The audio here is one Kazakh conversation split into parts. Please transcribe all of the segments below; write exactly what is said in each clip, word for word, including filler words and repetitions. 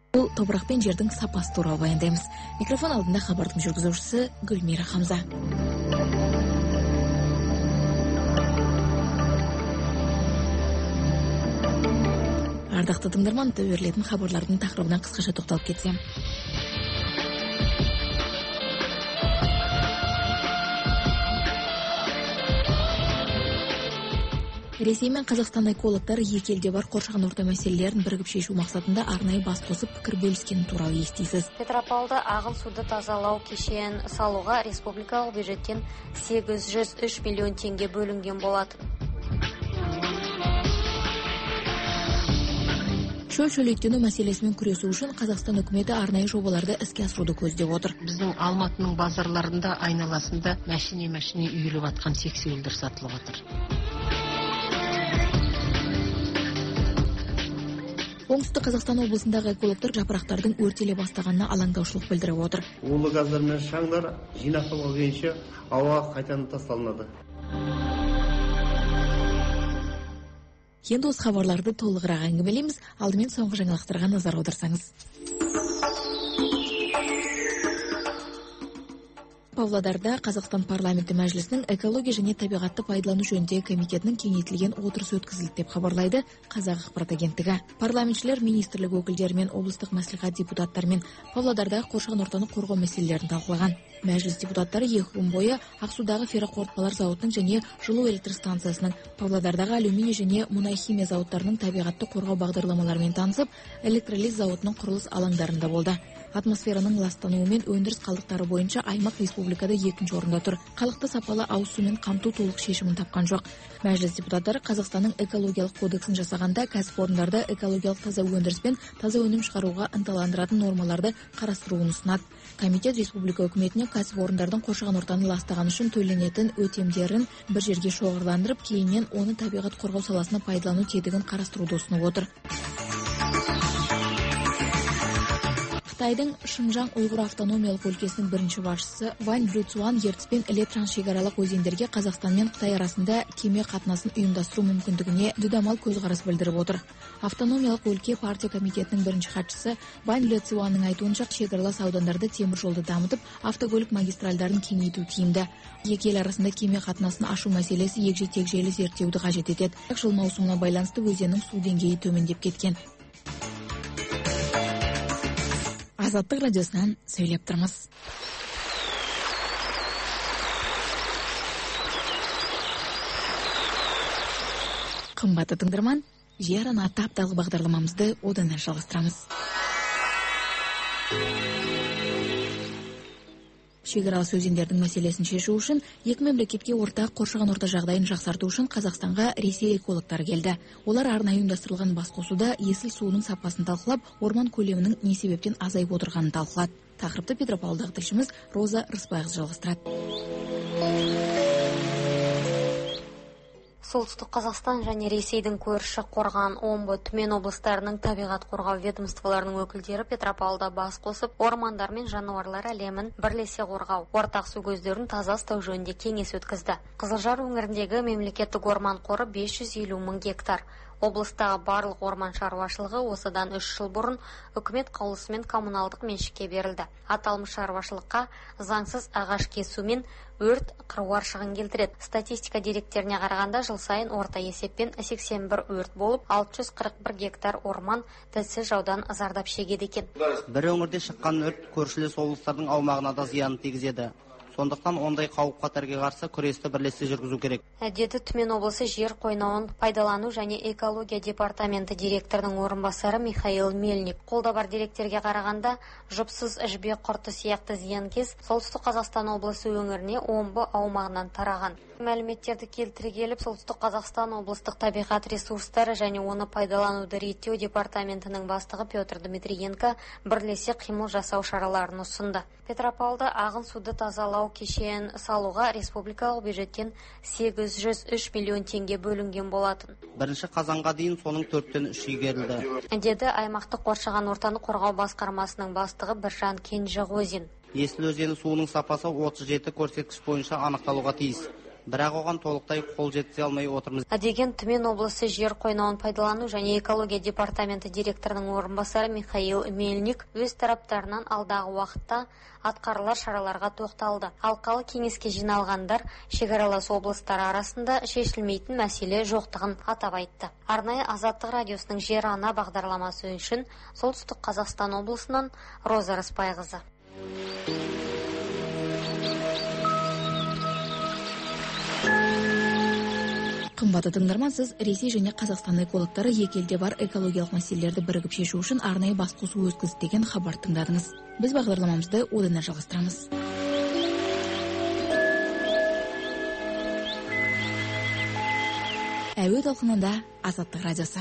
Бұл топырақ пен жердің сапасы туралы баяндаймыз. Микрофон алдында хабардың жүргізушісі Гүлмира Хамза. Ардақты тыңдарман, берілетін хабарлардың тақырыбына қысқаша тоқталып кетсем. Ресей мен Қазақстан экологтары екі елде бар қоршаған орта мәселелерін бірігіп шешу мақсатында арнайы бас қосып пікір бөліскені туралы естисіз. Петропавлда ағын суды тазалау кешенін салуға республикалық бюджеттен сегіз жүз үш миллион теңге бөлінген болатын. Шөл-шөлейттену мәселесімен күресу үшін Қазақстан үкіметі арнайы жобаларды іске асыруды көздеп отыр. Біздің Алматының базарларында айналасында мәшине-мәшине үйіліп атқан сексеуілдер сатылып отыр. Оңтүстік Қазақстан облысындағы экологтар жапырақтардың өртеле бастағанына алаңдаушылық білдіріп отыр. Улы газдар мен шаңдар жинақталған күйінше ауаға қайтадан тасталынады. Енді осы хабарларды толығырақ әңгімелейміз. Алдымен соңғы жаңалықтарға назар аударсаңыз. Павлодарда Қазақстан парламенті мәжілісінің экология және табиғатты пайдалану жөніндегі комитетінің кеңейтілген отырысы өткізілді деп хабарлайды Қазақ ақпарат агенттігі. Парламентшілер министрлік өкілдері мен облыстық мәслихат депутаттарымен Павлодардағы қоршаған ортаны қорғау мәселелерін талқылаған. Мәжіліс депутаттары екі күн бойы Ақсудағы ферроқорытпалар зауытының және жылу электр станциясының, Павлодардағы алюминий және мұнай химия зауыттарының табиғатты қорғау бағдарламаларымен танысып, электролиз зауытының құрылыс алаңдарында болды. Атмосфераның ластануы мен өндіріс қалдықтары бойынша аймақ республикада екінші орында тұр. Халықты сапалы ауыз сумен қамту толық шешімін тапқан жоқ. Мәжіліс депутаттары Қазақстанның экологиялық кодексін жасағанда кәсіпорындарда экологиялық таза өндіріс пен таза өнім шығаруға ынталандыратын нормаларды қарастыруын ұсынады. Комитет республика үкіметіне кәсіпорындардың қоршаған ортаны ластағаны үшін төленетін өтемдерін бір жерге шоғырландырып, кейіннен оны табиғат қорғау саласына пайдалану тетігін қарастыруды ұсынып отыр. Қытайдың Шыңжаң ұйғыр автономиялық өлкесінің бірінші басшысы Вань Люцюан ертіс пен Іле трансшекаралық өзендерге Қазақстан мен Қытай арасында кеме қатынасын ұйымдастыру мүмкіндігіне дүдамал көзқарас білдіріп отыр. Автономиялық өлке партия комитетінің бірінші хатшысы Вань Люцюанның айтуынша шекаралас аудандарды темір жолды дамытып, автокөлік магистральдарын кеңейту тиімді. Екі ел арасында кеме қатынасын ашу мәселесі егжей-тегжейлі зерттеуді қажет етеді. Жыл маусымына байланысты өзеннің су деңгейі төмендеп кеткен. Азаттық радиосынан сөйлеп тұрмыз. Қымбатты тыңдарман, жер ана апталық бағдарламамызды одан әрі жалғастырамыз. Шекаралас өзендердің мәселесін шешу үшін екі мемлекетке ортақ қоршаған орта жағдайын жақсарту үшін Қазақстанға Ресей экологтары келді. Олар арнайы ұйымдастырылған басқосуда есіл суының сапасын талқылап, орман көлемінің не себептен азайып отырғанын талқылады. Тақырыпты Петропавлдағы тілшіміз Роза Рысбайқызы жалғастырады. Солтүстік Қазақстан және Ресейдің көрші Қорған, Омбы, Түмен облыстарының табиғат қорғау ведомстволарының өкілдері Петропавлда бас қосып, ормандар мен жануарлар әлемін бірлесе қорғау, ортақ су көздерін таза ұстау жөнінде кеңес өткізді. Қызылжар өңіріндегі мемлекеттік орман қоры бес жүз елу мың гектар. Облыстағы барлық орман шаруашылығы осыдан үш жыл бұрын үкімет қаулысымен коммуналдық меншікке берілді. Аталмыш шаруашылыққа заңсыз ағаш кесу мен өрт қыруар шығын келтіреді. Статистика деректеріне қарағанда жыл сайын орта есеппен сексен бір өрт болып, алты жүз қырық бір гектар орман тілсіз жаудан зардап шегеді екен. Бір өңірде шыққан өрт көршілес облыстардың аумағына да зиян тигізеді. Сондықтан ондай қауіп қатарға қарсы күресті бірлесе жүргізу керек. Деді Түмен облысы жер қойнауын пайдалану және экология департаменті директорының орынбасары Михаил Мельник. Қолда бар деректерге қарағанда, жұпсыз жібек құрты сияқты зиянкес Солтүстік Қазақстан облысы өңіріне Омбы аумағынан тараған. Мәліметтерді келтіре келіп, Солтүстік Қазақстан облыстық табиғат ресурстары және оны пайдалануды реттеу департаментінің бастығы Петр Дмитриенко бірлесе қимыл жасау шараларын ұсынды. Петропавлда ағын суды тазалау кешенін салуға республикалық бюджеттен сегіз жүз үш миллион теңге бөлінген болатын. Бірінші қазанға дейін соның төрттен үш игерілді. Деді аймақтық қоршаған ортаны қорғау басқармасының бастығы Біржан Кенжеғозин. Есіл өзені суының сапасы отыз жеті көрсеткіш бойынша анықталуға тиіс. бірақ оған толықтай қол жеткізе алмай отырмыз деген Түмен облысы жер қойнауын пайдалану және экология департаменті директорының орынбасары Михаил Мельник өз тараптарынан алдағы уақытта атқарылар шараларға тоқталды. Алқалы кеңеске жиналғандар шекаралас облыстары арасында шешілмейтін мәселе жоқтығын атап айтты. Арнайы Азаттық радиосының жер ана бағдарламасы үшін Солтүстік Қазақстан облысынан Роза Рыспайқызы. Қымбатты тыңдарман, сіз Ресей және Қазақстан экологтары екі елде бар экологиялық мәселелерді бірігіп шешу үшін арнайы басқосу өткізді деген хабар тыңдадыңыз. Біз бағдарламамызды одан әрі жалғастырамыз. Әуе толқынында Азаттық радиосы.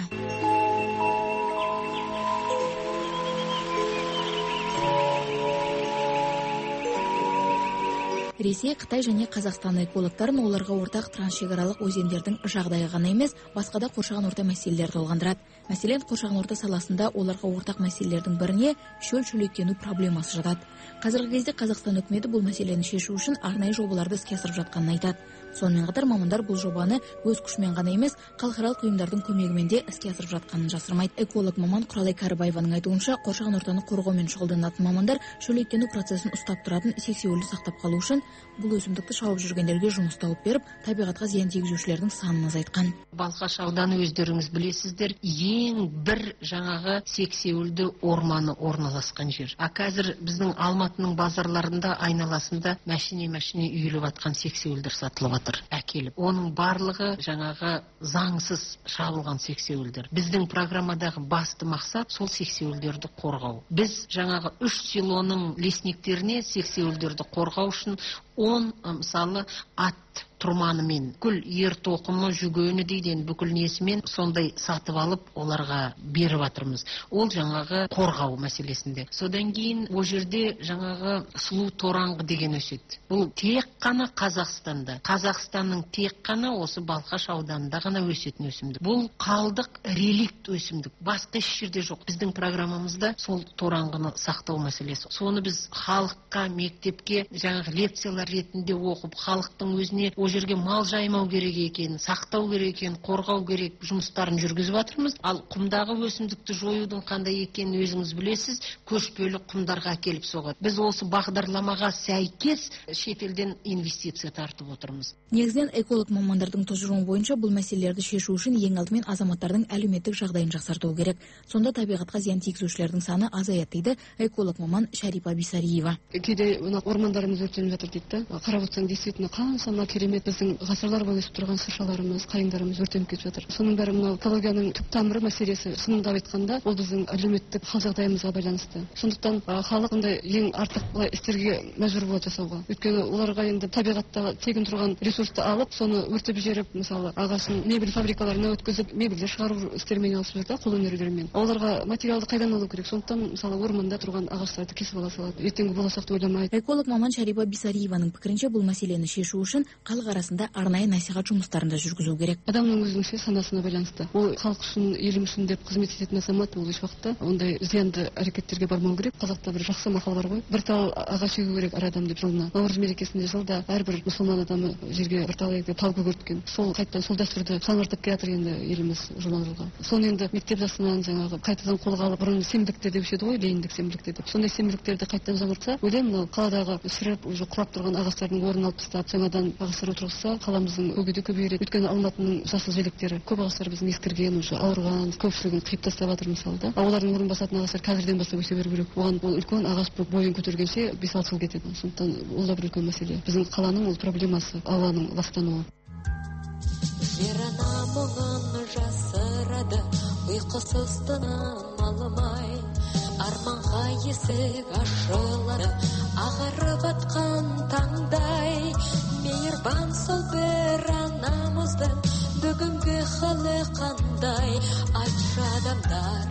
Ресей, Қытай және Қазақстан экологтарын оларға ортақ трансшекаралық өзендердің жағдайы ғана емес, басқа да қоршаған орта мәселелер толғандырады. Мәселен, қоршаған орта саласында оларға ортақ мәселелердің біріне шөл шөлейттену проблемасы жатады. Қазіргі кезде Қазақстан үкіметі бұл мәселені шешу үшін арнайы жобаларды іске асырып жатқанын айтады. Сонымен қатар мамандар бұл жобаны өз күшімен ғана емес, халықаралық ұйымдардың көмегімен де іске асырып жатқанын жасырмайды. Эколог маман Құралай Кәрібаеваның айтуынша, қоршаған ортаны қорғаумен шұғылданатын мамандар шөлейттену процесін ұстап тұратын сексеуілді сақтап қалу үшін бұл өсімдікті шауып жүргендерге жұмыс тауып беріп, табиғатқа зиян тигізушілердің санын азайтқан. Балқаш ауданы өздеріңіз білесіздер, ең бір жаңағы сексеуілді орманы орналасқан жер. А қазір біздің Алматының базарларында айналасында мәшине-мәшине үйіліп атқан сексеуілдер сатылып жатыр, әкеліп. Оның барлығы жаңағы заңсыз шабылған сексеуілдер. Біздің программадағы басты мақсат сол сексеуілдерді қорғау. Біз жаңағы үш селоның лесниктеріне сексеуілдерді қорғау үшін он мысалы ат тұрманымен, бүкіл ер тоқымы, жүгені дейден бүкіл несімен сондай сатып алып, оларға беріп атырмыз. Ол жаңағы қорғау мәселесінде. Содан кейін о жерде жаңағы сұлу тораңғы деген өседі. Бұл тек қана Қазақстанда, Қазақстанның тек қана осы Балқаш ауданында ғана өсетін өсімдік. Бұл қалдық реликт өсімдік. Басқа еш жерде жоқ. Біздің программамызда сол тораңғыны сақтау мәселесі. Соны біз халыққа, мектепке жаңағы лекциялар ретінде оқып, халықтың өзіне о жерге мал жаймау керек екен, сақтау керек екен, қорғау керек жұмыстарын жүргізіп жатырмыз. Ал құмдағы өсімдікті жоюдың қандай екенін өзіңіз білесіз, көшпелі құмдарға әкеліп соғады. Біз осы бағдарламаға сәйкес шетелден инвестиция тартып отырмыз. Негізінен эколог мамандардың тұжырымы бойынша бұл мәселелерді шешу үшін ең алдымен азаматтардың әлеуметтік жағдайын жақсарту керек. Сонда табиғатқа зиян тигізушілердің саны азаяды дейді эколог маман Шарипа Бисариева. Кейде ормандарымыз өртеніп жатыр дейді. Қарап отырсаң, действительно қаншама керемет біздің ғасырлар бойы өсіп тұрған шыршаларымыз, қайыңдарымыз өртеніп кетіп жатыр. Соның бәрі мынау экологияның түп тамыры мәселесі. Шынында айтқанда, ол біздің әлеуметтік хал жағдайымызға байланысты. Сондықтан халық ондай ең артық былай істерге мәжбүр болады жасауға. Өйткені оларға енді табиғаттағы тегін тұрған ресурсты алып, соны өртеп жіберіп, мысалы, ағасын мебель фабрикаларына өткізіп, мебельдер шығару істерімен айналысып жүр, қол өнерлерімен. Оларға материалды қайдан алу керек? Сондықтан, мысалы, орманда тұрған ағаштарды кесіп ала салады. Ертеңгі болашақты ойламайды. Эколог маман Шарипа Бисариеваның пікірінше, бұл мәселені шешу үшін халық арасында арнайы насихат жұмыстарында жүргізу керек. Адамның өзінің санасына байланысты. Ол халық үшін, елім үшін деп қызмет ететін азамат, ол еш уақытта ондай зиянды әрекеттерге бармау керек. Қазақта бір жақсы мақал бар ғой. Бір тал ағаш егу керек әр адам деп жылына. Наурыз мерекесінде жылда әрбір мұсылман адамы жерге бір тал егіп тал көгерткен. Сол қайтадан сол дәстүрді жаңғыртып келе жатыр енді еліміз жылдан жылға. Соны енді мектеп жасынан жаңағы қайтадан қолға алып, бұрын сенбіліктер деп өшеді ғой, лейіндік сенбіліктер деп. Сондай сенбіліктерді қайтадан жаңғыртса, ойлаймын, мынау қаладағы шіріп, уже құрап тұрған ағаштардың орнын алып тастап, жаңадан ағаштар отырғызса, қаламыздың көгеде көбейеді. Өйткені Алматының жасыл желектері көп ағаштар біздің ескірген, уже ауырған, көпшілігін қиып тастап жатыр мысалы да. Олардың орнын басатын ағаштар қазірден бастап өсе беру керек. Оған ол үлкен ағаш бойын көтергенше бес алты жыл кетеді. Сондықтан ол да бір үлкен мәселе. Біздің қаланың ол проблемасы, ауаның ластануы. Жер ана мұңын жасырады, ұйқысыз тыным алмай, арманға есік ашылады, ағарып атқан таңдай. Мейірбан сол бір анамыздың бүгінгі халі қандай, айтшы адамдар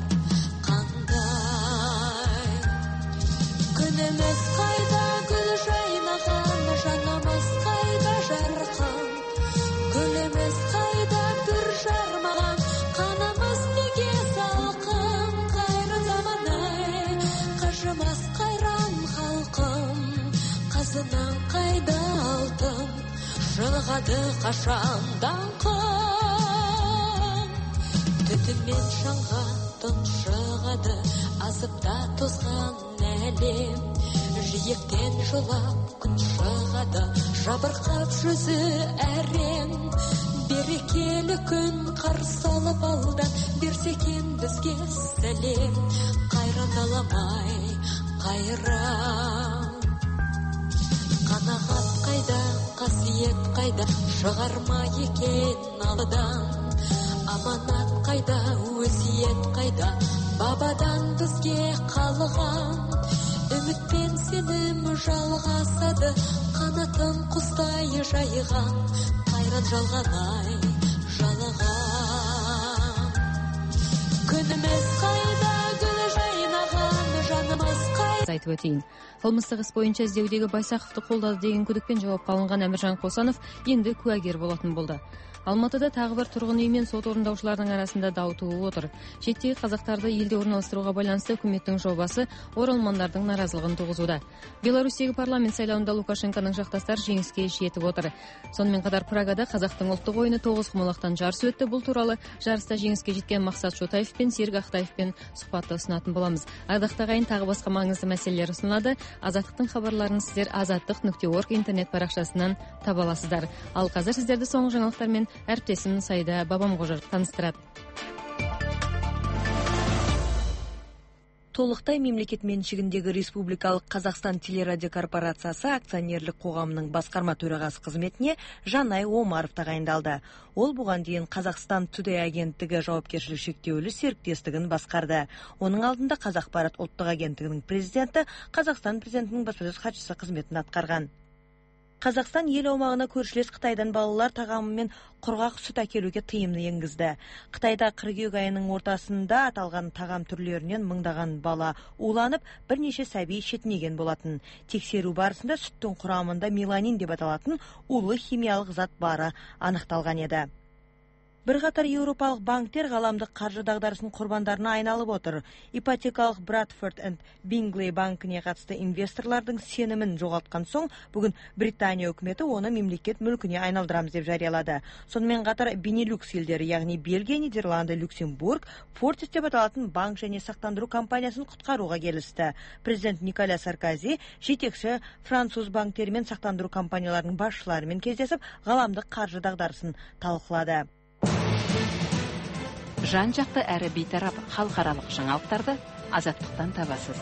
қандай. Күніміз қайда гүл жайнаған, жанымыз қайда жарқын, гүліміз қайда бүр жармаған, қанымыз неге салқын. Қайры заман-ай, қажымас қайран халқым, қазынан қайда алтын, шығады қашандан қым, түтінмен шаңға тұншығады азыпта тозған әлем. Жиектен жылап күн шығады, жабырқап жүзі әрем. Берекелі күн қарсы алып алдан, берсекен бізге сәлем. Қайрандаламай қайран, қанағат қайда, қасиет қайда, шығарма екен алдан. Аманат қайда, өсиет қайда, бабадан бізге қалған. Үміт пен сенім жалғасады, қанатын құстай жайған. Қайран жалғанай жалған. Күніміз қайда, гүл жайнаған, жанымыз қайда. Айтып өтейін. Қылмыстық іс бойынша іздеудегі Байсақовты қолдады деген күдікпен жауапқа алынған Әміржан Қосанов енді куәгер болатын болды. Алматыда тағы бір тұрғын үй мен сот орындаушыларының арасында дау туып отыр. Шеттегі қазақтарды елде орналастыруға байланысты үкіметтің жобасы оралмандардың наразылығын туғызуда. Беларусьтегі парламент сайлауында Лукашенконың жақтастары жеңіске жетіп отыр. Сонымен қатар Прагада қазақтың ұлттық ойыны тоғыз құмалақтан жарыс өтті. Бұл туралы жарыста жеңіске жеткен Мақсат Шотаев пен Серік Ақтаевпен сұхбатты ұсынатын боламыз. Ардақты ағайын, тағы басқа маңызды мәселелер ұсынылады. Азаттықтың хабарларын сіздер азаттық нүкте орг интернет парақшасынан таба аласыздар. Ал қазір сіздерді соңғы жаңалықтармен әріптесім Сайда Бабамқожа таныстырады. Толықтай мемлекет меншігіндегі Республикалық Қазақстан телерадиокорпорациясы акционерлік қоғамының басқарма төрағасы қызметіне Жанай Омаров тағайындалды. Ол бұған дейін Қазақстан Today агенттігі жауапкершілігі шектеулі серіктестігін басқарды. Оның алдында Қазақпарат ұлттық агенттігінің президенті, Қазақстан президентінің баспасөз хатшысы қызметін атқарған. Қазақстан ел аумағына көршілес Қытайдан балалар тағамы мен құрғақ сүт әкелуге тыйымды енгізді. Қытайда қыркүйек айының ортасында аталған тағам түрлерінен мыңдаған бала уланып, бірнеше сәби шетінеген болатын. Тексеру барысында сүттің құрамында меланин деп аталатын улы химиялық зат бары анықталған еді. Бірқатар еуропалық банктер ғаламдық қаржы дағдарысының құрбандарына айналып отыр. Ипотекалық Брадфорд энд Бингли банкіне қатысты инвесторлардың сенімін жоғалтқан соң, бүгін Британия үкіметі оны мемлекет мүлкіне айналдырамыз деп жариялады. Сонымен қатар Бенилюкс елдері, яғни Бельгия, Нидерланды, Люксембург, Фортис деп аталатын банк және сақтандыру компаниясын құтқаруға келісті. Президент Николя Саркози жетекші француз банктері мен сақтандыру компанияларының басшыларымен кездесіп, ғаламдық қаржы дағдарысын талқылады. Жан-жақты әрі бейтарап халықаралық жаңалықтарды азаттықтан табасыз.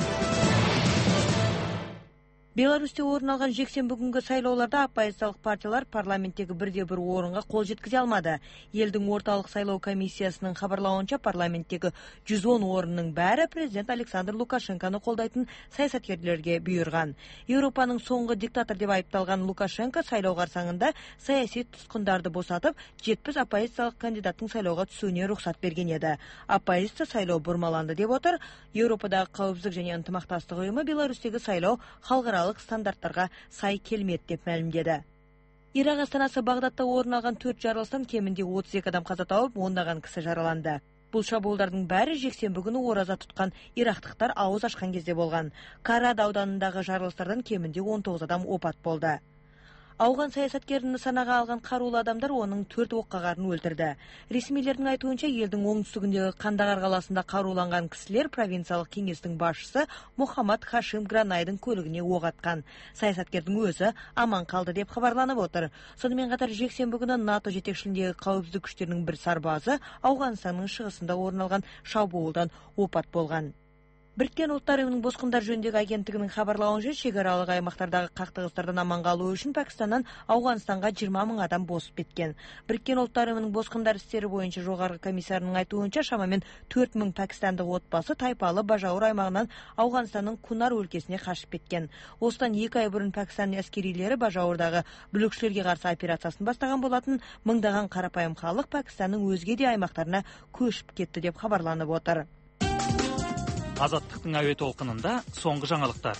Беларусьте орын алған жексенбі күнгі сайлауларда оппозициялық партиялар парламенттегі бірде бір орынға қол жеткізе алмады. Елдің орталық сайлау комиссиясының хабарлауынша парламенттегі жүз он орынның бәрі президент Александр Лукашенконы қолдайтын саясаткерлерге бұйырған. Еуропаның соңғы диктатор деп айыпталған Лукашенко сайлау қарсаңында саяси тұтқындарды босатып, жетпіс оппозициялық кандидаттың сайлауға түсуіне рұқсат берген еді. Оппозиция сайлау бұрмаланды деп отыр. Еуропадағы қауіпсіздік және ынтымақтастық ұйымы Беларусьтегі сайлау халықаралық стандарттарға сай келмеді деп мәлімдеді. Ирак астанасы Бағдадта орын алған төрт жарылыстан кемінде отыз екі адам қаза тауып, ондаған кісі жараланды. Бұл шабуылдардың бәрі жексенбі күні ораза тұтқан ирақтықтар ауыз ашқан кезде болған. Карад ауданындағы жарылыстардан кемінде он тоғыз адам опат болды. Ауған саясаткерін нысанаға алған қарулы адамдар оның төрт оққағарын өлтірді. Ресмилердің айтуынша, елдің оңтүстігіндегі Қандағар қаласында қаруланған кісілер провинциялық кеңестің басшысы Мухаммад Хашим Гранайдың көлігіне оқ атқан. Саясаткердің өзі аман қалды деп хабарланып отыр. Сонымен қатар жексенбі күні НАТО жетекшілігіндегі қауіпсіздік күштерінің бір сарбазы Ауғанстанның шығысында орын алған шабуылдан опат болған. Біріккен ұлттар ұйымының босқындар жөніндегі агенттігінің хабарлауынша, шекаралық аймақтардағы қақтығыстардан аман қалу үшін Пәкістаннан Ауғанстанға жиырма мың адам босып кеткен. Біріккен ұлттар ұйымының босқындар істері бойынша жоғарғы комиссарының айтуынша, шамамен төрт мың пәкістандық отбасы Тайпалы Бажауыр аймағынан Ауғанстанның Кунар өлкесіне қашып кеткен. Осыдан екі ай бұрын Пәкістан әскерилері Бажауырдағы бүлікшілерге қарсы операциясын бастаған болатын. Мыңдаған қарапайым халық Пәкістанның өзге де аймақтарына көшіп кетті деп хабарланып отыр. Азаттықтың әуе толқынында соңғы жаңалықтар.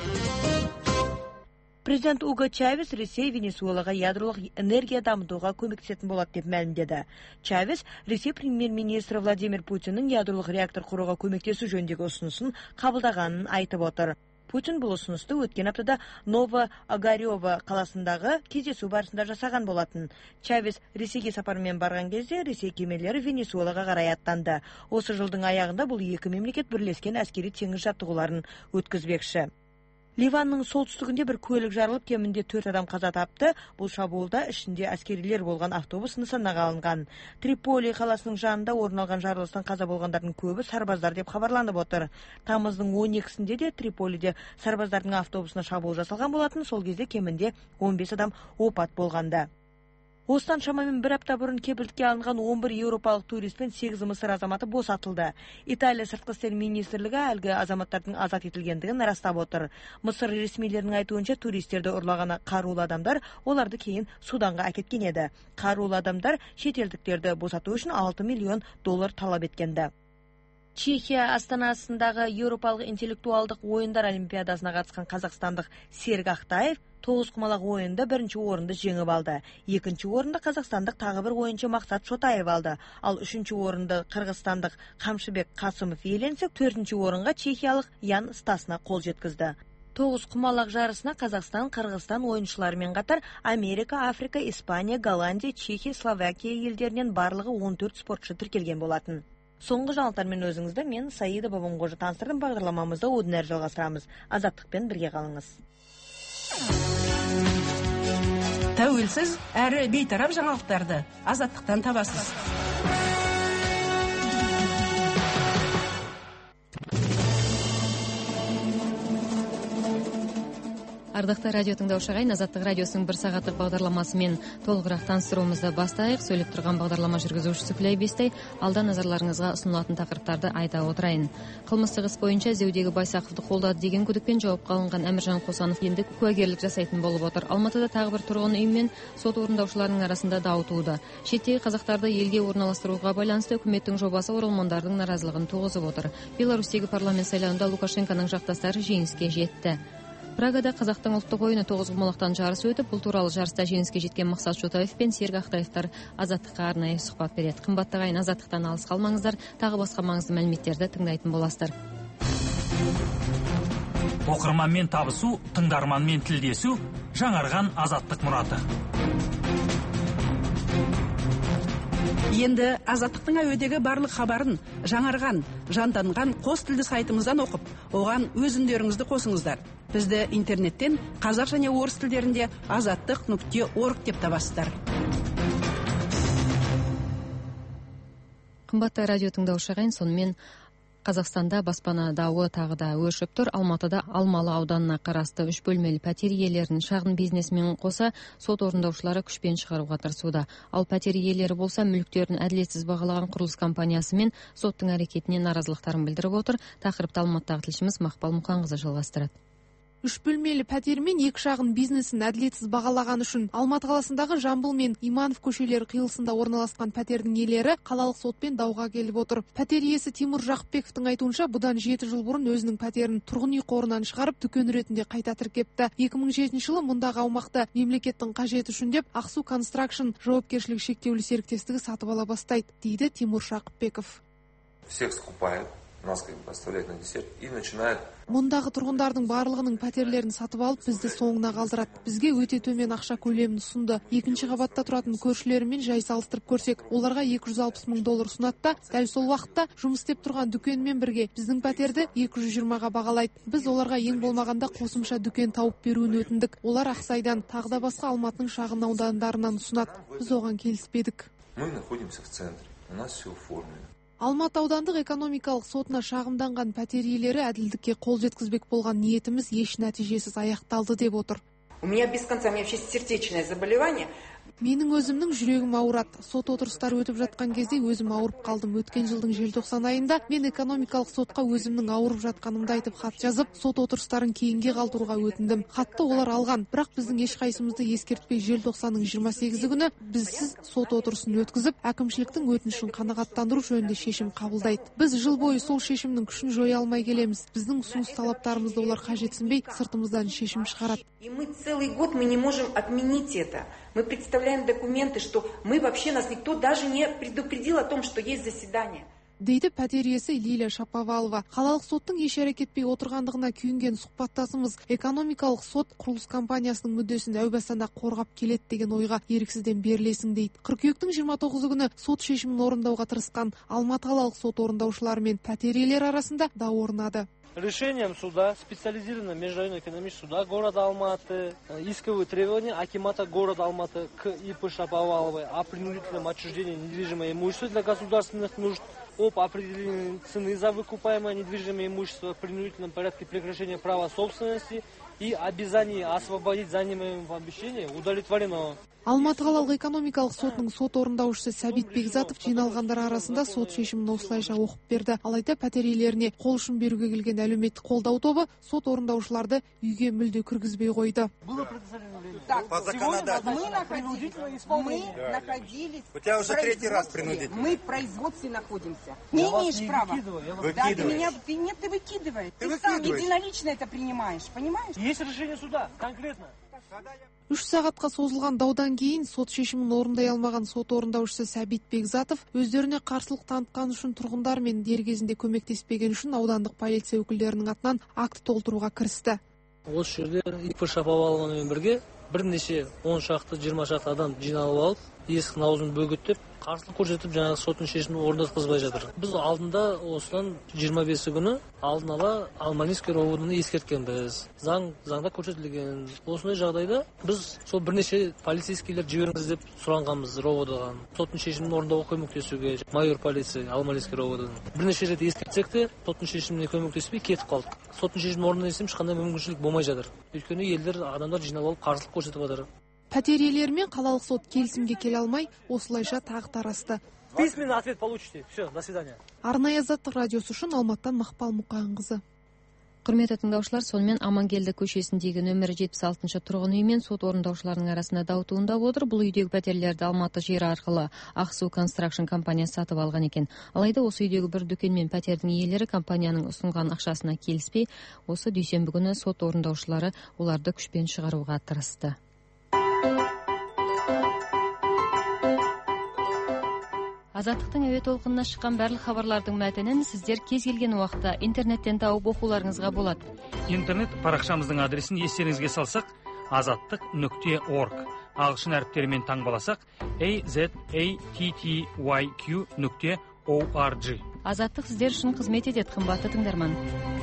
Президент Уго Чавес Ресей Венесуэлаға ядролық энергия дамытуға көмектесетін болады деп мәлімдеді. Чавес Ресей премьер-министрі Владимир Путиннің ядролық реактор құруға көмектесу жөніндегі ұсынысын қабылдағанын айтып отыр. Путин бұл ұсынысты өткен аптада Новоогарево қаласындағы кездесу барысында жасаған болатын. Чавес Ресейге сапармен барған кезде Ресей кемелері Венесуэлаға қарай аттанды. Осы жылдың аяғында бұл екі мемлекет бірлескен әскери теңіз жаттығуларын өткізбекші. Ливанның солтүстігінде бір көлік жарылып, кемінде төрт адам қаза тапты. Бұл шабуылда ішінде әскерилер болған автобус нысанаға алынған. Триполи қаласының жанында орын алған жарылыстан қаза болғандардың көбі сарбаздар деп хабарланып отыр. Тамыздың он екісінде де Триполиде сарбаздардың автобусына шабуыл жасалған болатын. Сол кезде кемінде он бес адам опат болғанда. Осыдан шамамен бір апта бұрын кепілдікке алынған он бір еуропалық турист пен сегіз мысыр азаматы босатылды. Италия сыртқы істер министрлігі әлгі азаматтардың азат етілгендігін растап отыр. Мысыр ресмилерінің айтуынша туристерді ұрлаған қарулы адамдар оларды кейін Суданға әкеткен еді. Қарулы адамдар шетелдіктерді босату үшін алты миллион доллар талап еткенді. Чехия астанасындағы еуропалық интеллектуалдық ойындар олимпиадасына қатысқан қазақстандық Серік Ақтаев тоғыз құмалақ ойында бірінші орынды жеңіп алды. Екінші орынды қазақстандық тағы бір ойыншы Мақсат Шотаев алды. Ал үшінші орынды қырғызстандық Қамшыбек Қасымов иеленсе, төртінші орынға чехиялық Ян Стасына қол жеткізді. Тоғыз құмалақ жарысына Қазақстан, Қырғызстан ойыншыларымен қатар Америка, Африка, Испания, Голландия, Чехия, Словакия елдерінен барлығы он төрт спортшы тіркелген болатын. Соңғы жаңалықтармен өзіңізді мен Саида Бабанқожа таныстырдым. Бағдарламамызды одан әрі жалғастырамыз. Азаттықпен бірге қалыңыз. Тәуелсіз әрі бейтарап жаңалықтарды Азаттықтан табасыз. Ардақты радио тыңдаушы ағайын, Азаттық радиосының бір сағаттық бағдарламасымен толығырақ таныстыруымызды бастайық. Сөйлеп тұрған бағдарлама жүргізушісі Күләй Бестай. Алда назарларыңызға ұсынылатын тақырыптарды айта отырайын. Қылмыстық іс бойынша Зеудегі Байсақовты қолдады деген күдікпен жауапқа алынған Әміржан Қосанов енді куәгерлік жасайтын болып отыр. Алматыда тағы бір тұрғын үй мен сот орындаушыларының арасында дау туды. Шеттегі қазақтарды елге орналастыруға байланысты үкіметтің жобасы оралмандардың наразылығын туғызып отыр. Беларусьтегі парламент сайлауында Лукашенконың жақтастары жеңіске жетті. Прагада қазақтың ұлттық ойыны тоғыз құмалақтан жарысы өтіп, бұл туралы жарыста жеңіске жеткен Мақсат Шотаев пен Серік Ақтаевтар Азаттыққа арнайы сұхбат береді. Қымбатты ағайын, Азаттықтан алыс қалмаңыздар, тағы басқа маңызды мәліметтерді тыңдайтын боласыздар. Оқырманмен табысу, тыңдарманмен тілдесу, жаңарған Азаттық мұраты. Енді Азаттықтың әуедегі барлық хабарын жаңарған, жанданған қос тілді сайтымыздан оқып, оған өз үндеріңізді қосыңыздар. Бізді интернеттен қазақ және орыс тілдерінде азаттық нүкте орг деп табасыздар. Қымбатты радио тыңдаушы ағайын, сонымен Қазақстанда баспана дауы тағы да өршіп тұр. Алматыда Алмалы ауданына қарасты үш бөлмелі пәтер иелерін шағын бизнесмен қоса сот орындаушылары күшпен шығаруға тырысуда. Ал пәтер иелері болса мүліктерін әділетсіз бағалаған құрылыс компаниясы мен соттың әрекетіне наразылықтарын білдіріп отыр. Тақырыпты Алматыдағы тілшіміз Мақпал Мұқанқызы жалғастырады. Үш бөлмелі пәтер мен екі шағын бизнесін әділетсіз бағалаған үшін Алматы қаласындағы Жамбыл мен Иманов көшелері қиылысында орналасқан пәтердің иелері қалалық сотпен дауға келіп отыр. Пәтер иесі Тимур Жақыпбековтың айтуынша, бұдан жеті жыл бұрын өзінің пәтерін тұрғын үй қорынан шығарып, дүкен ретінде қайта тіркепті. екі мың жетінші жылы мұндағы аумақты мемлекеттің қажеті үшін деп Ақсу Констракшн жауапкершілігі шектеулі серіктестігі сатып ала бастайды, дейді Тимур Жақыпбеков. Всех скупает, нас как бы оставляет на десерт и начинает. Мұндағы тұрғындардың барлығының пәтерлерін сатып алып, бізді соңына қалдырады. Бізге өте төмен ақша көлемін ұсынды. Екінші қабатта тұратын көршілерімен жай салыстырып көрсек, оларға екі жүз алпыс мың доллар ұсынады. Дәл сол уақытта жұмыс істеп тұрған дүкенмен бірге біздің пәтерді екі жүз жиырмаға бағалайды. Біз оларға ең болмағанда қосымша дүкен тауып беруін өтіндік. Олар Ақсайдан, тағы да басқа Алматының шағын аудандарынан ұсынады. Біз оған келіспедік. Мы находимся в центре. У нас все оформлено. Алматы аудандық экономикалық сотына шағымданған пәтер иелері әділдікке қол жеткізбек болған ниетіміз еш нәтижесіз аяқталды деп отыр. У меня без конца, у меня вообще сердечное заболевание. Менің өзімнің жүрегім ауырады. Сот отырыстары өтіп жатқан кезде өзім ауырып қалдым. Өткен жылдың желтоқсан айында мен экономикалық сотқа өзімнің ауырып жатқанымды айтып хат жазып, сот отырыстарын кейінге қалдыруға өтіндім. Хатты олар алған, бірақ біздің ешқайсымызды ескертпей желтоқсанның жиырма сегізі күні бізсіз сот отырысын өткізіп, әкімшіліктің өтінішін қанағаттандыру жөнінде шешім қабылдайды. Біз жыл бойы сол шешімнің күшін жоя алмай келеміз. Біздің ұсыныс талаптарымызды олар қажетсінбей, сыртымыздан шешім шығарады. И мы целый год мы не можем отменить это. Мы представляем документы, что мы вообще, нас никто даже не предупредил о том, что есть заседание. дейді пәтер иесі Лиля Шаповалова. Қалалық соттың еш әрекет етпей отырғандығына күйінген сұхбаттасымыз экономикалық сот құрылыс компаниясының мүддесін әу бастан қорғап келеді деген ойға еріксізден берілесің дейді. Қыркүйектің жиырма тоғызы күні сот шешімін орындауға тырысқан Алматы қалалық сот орындаушылары мен пәтер иелері арасында дау орнады. Решением суда, специализированного межрайонного экономического суда города Алматы, исковые требования акимата города Алматы к ИП Шаповаловой о принудительном отчуждении недвижимого имущества для государственных нужд, об определении цены за выкупаемое недвижимое имущество в принудительном порядке прекращения права собственности и обязании освободить занимаемое помещение удовлетворено. Алматы қалалық экономикалық сотының сот орындаушысы Сәбит Бекзатов жиналғандар арасында сот шешімін осылайша оқып берді. Алайда пәтер иелеріне қол ұшын беруге келген әлеуметтік қолдау тобы сот орындаушыларды үйге мүлде кіргізбей қойды. По законодательству. Мы находились... У тебя уже третий раз принудительно. Мы в производстве находимся. Не имеешь права. Да, ты меня... Ты, нет, ты выкидываешь. Ты, ты сам единолично это принимаешь, понимаешь? Есть решение суда, конкретно. Үш сағатқа созылған даудан кейін сот шешімін орындай алмаған сот орындаушысы Сәбит Бекзатов өздеріне қарсылық танытқан үшін тұрғындар мен дер кезінде көмектеспеген үшін аудандық полиция өкілдерінің атынан акт толтыруға кірісті. Осы жерде ИП Шаповаловамен бірге бірнеше он шақты, жиырма шақты адам жиналып алып, есіктің аузын бөгеттеп, қарсылық көрсетіп, жаңағы соттың шешімін орындатқызбай жатыр. Біз алдында осыдан жиырма бесі күні алдын ала Алмалинский роводыны ескерткенбіз. Заң, заңда көрсетілген. Осындай жағдайда біз сол бірнеше полицейскийлер жіберіңіз деп сұранғанбыз роводыға. Соттың шешімін орындауға көмектесуге, майор полиция Алмалинский роводын. Бірнеше рет ескертсек те, соттың шешіміне көмектеспей кетіп қалдық. Соттың шешімін орындайсам ешқандай мүмкіншілік болмай жатыр. Өйткені елдер, адамдар жиналып алып қарсылық көрсетіп жатыр. Пәтер иелері мен қалалық сот келісімге келе алмай, осылайша тағы тарасты. Письменный ответ получите. Все, до свидания. Арнайы Азаттық радиосы үшін Алматыдан Мақпал Мұқанқызы. Құрметті тыңдаушылар, сонымен Амангелді көшесіндегі нөмірі жетпіс алтыншы тұрғын үй мен сот орындаушыларының арасында дау туындап отыр. Бұл үйдегі пәтерлерді Алматы жері арқылы Ақсу Констракшн компаниясы сатып алған екен. Алайда осы үйдегі бір дүкен мен пәтердің иелері компанияның ұсынған ақшасына келіспей, осы дүйсенбі күні сот орындаушылары оларды күшпен шығаруға тырысты. Азаттықтың әуе толқынына шыққан барлық хабарлардың мәтінін сіздер кез келген уақытта интернеттен тауып оқуларыңызға болады. Интернет парақшамыздың адресін естеріңізге салсақ, азаттық нүкте орг. Ағылшын әріптерімен таңбаласақ, a z a t t y q нүкте org. Азаттық сіздер үшін қызмет етеді, қымбатты тыңдарман.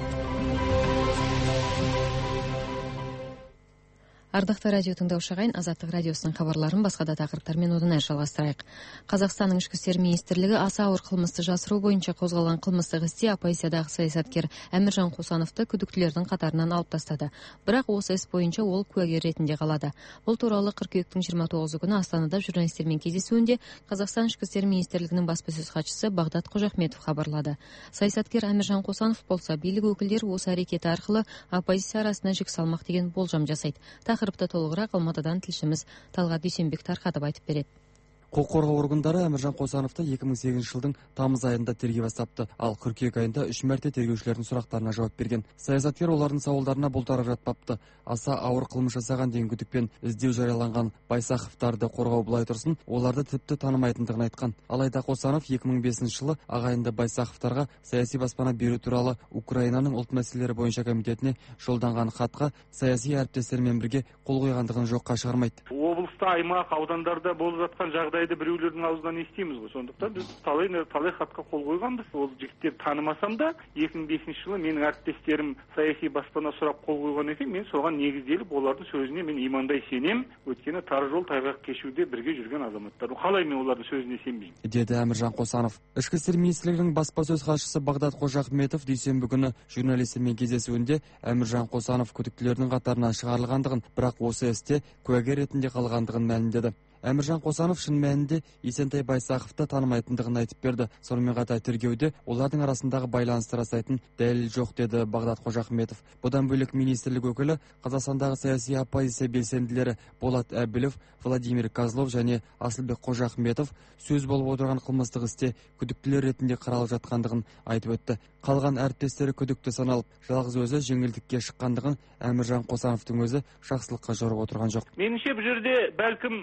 Ардақты радио тыңдаушы ағайын, Азаттық радиосының хабарларын басқа да тақырыптармен одан әрі жалғастырайық. Қазақстанның ішкі істер министрлігі аса ауыр қылмысты жасыру бойынша қозғалған қылмыстық істе оппозициядағы саясаткер Әміржан Қосановты күдіктілердің қатарынан алып тастады. Бірақ осы іс бойынша ол куәгер ретінде қалады. Бұл туралы қыркүйектің жиырма тоғызы күні Астанада журналистермен кездесуінде Қазақстан ішкі істер министрлігінің баспасөз хатшысы Бағдат Қожахметов хабарлады. Саясаткер Әміржан Қосанов болса, билік өкілдері осы әрекеті арқылы оппозиция арасына жік салмақ деген болжам жасайды. Тақырыпты толығырақ Алматыдан тілшіміз Талғат Дүйсенбек тарқатып айтып береді. Құқық қорғау органдары Әміржан Қосановты екі мың сегізінші жылдың тамыз айында тергей бастапты, ал қыркүйек айында үш мәрте тергеушілердің сұрақтарына жауап берген. Саясаткер олардың сауалдарына бұлтара жатпапты. Аса ауыр қылмыс жасаған деген күдікпен іздеу жарияланған Байсақовтарды қорғау былай тұрсын, оларды тіпті танымайтындығын айтқан. Алайда Қосанов екі мың бесінші жылы ағайынды Байсақовтарға саяси баспана беру туралы Украинаның ұлт мәселелері бойынша комитетіне жолданған хатқа саяси әріптестермен бірге қол қойғандығын жоққа шығармайды. Облыста, аймақ, аудандарда болып жатқан жағдайды біреулердің аузынан естиміз ғой. Сондықтан біз талай талай хатқа қол қойғанбыз. Ол жігіттерді танымасам да, екі мың бесінші жылы менің әріптестерім саяси баспана сұрап қол қойған екен. Мен соған негізделіп, олардың сөзіне мен имандай сенем. Өйткені тар жол тайғақ кешуде бірге жүрген азаматтар. Қалай мен олардың сөзіне сенбеймін? Деді Әміржан Қосанов. Ішкі істер министрлігінің баспасөз хатшысы Бағдат Қожахметов дүйсенбі күні журналистермен кездесуінде Әміржан Қосанов күдіктілердің қатарынан шығарылғандығын, бірақ осы істе куәгер ретінде қалғандығын мәлімдеді. Әміржан Қосанов шын мәнінде Есентай Байсақовты танымайтындығын айтып берді. Сонымен қатар тергеуде олардың арасындағы байланысты растайтын дәлел жоқ, деді Бағдат Қожахметов. Бұдан бөлек министрлік өкілі Қазақстандағы саяси оппозиция белсенділері Болат Әбілов, Владимир Козлов және Асылбек Қожахметов сөз болып отырған қылмыстық істе күдіктілер ретінде қаралып жатқандығын айтып өтті. Қалған әріптестері күдікті саналып, жалғыз өзі жеңілдікке шыққандығын Әміржан Қосановтың өзі жақсылыққа жорып отырған жоқ. Меніңше бұл жерде бәлкім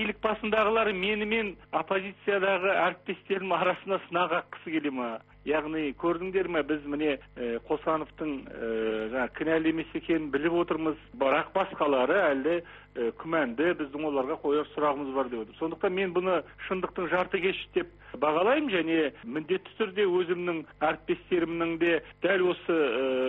билік басындағылар менімен оппозициядағы әріптестерім арасына сынақ аққысы келе ма? Яғни көрдіңдер ме, біз міне Қосановтың жаңа кінәлі емес екенін біліп отырмыз, бірақ басқалары әлде күмәнді, біздің оларға қояр сұрағымыз бар деп отыр. Сондықтан мен бұны шындықтың жарты кеші деп бағалаймын, және міндетті түрде өзімнің әріптестерімнің де дәл осы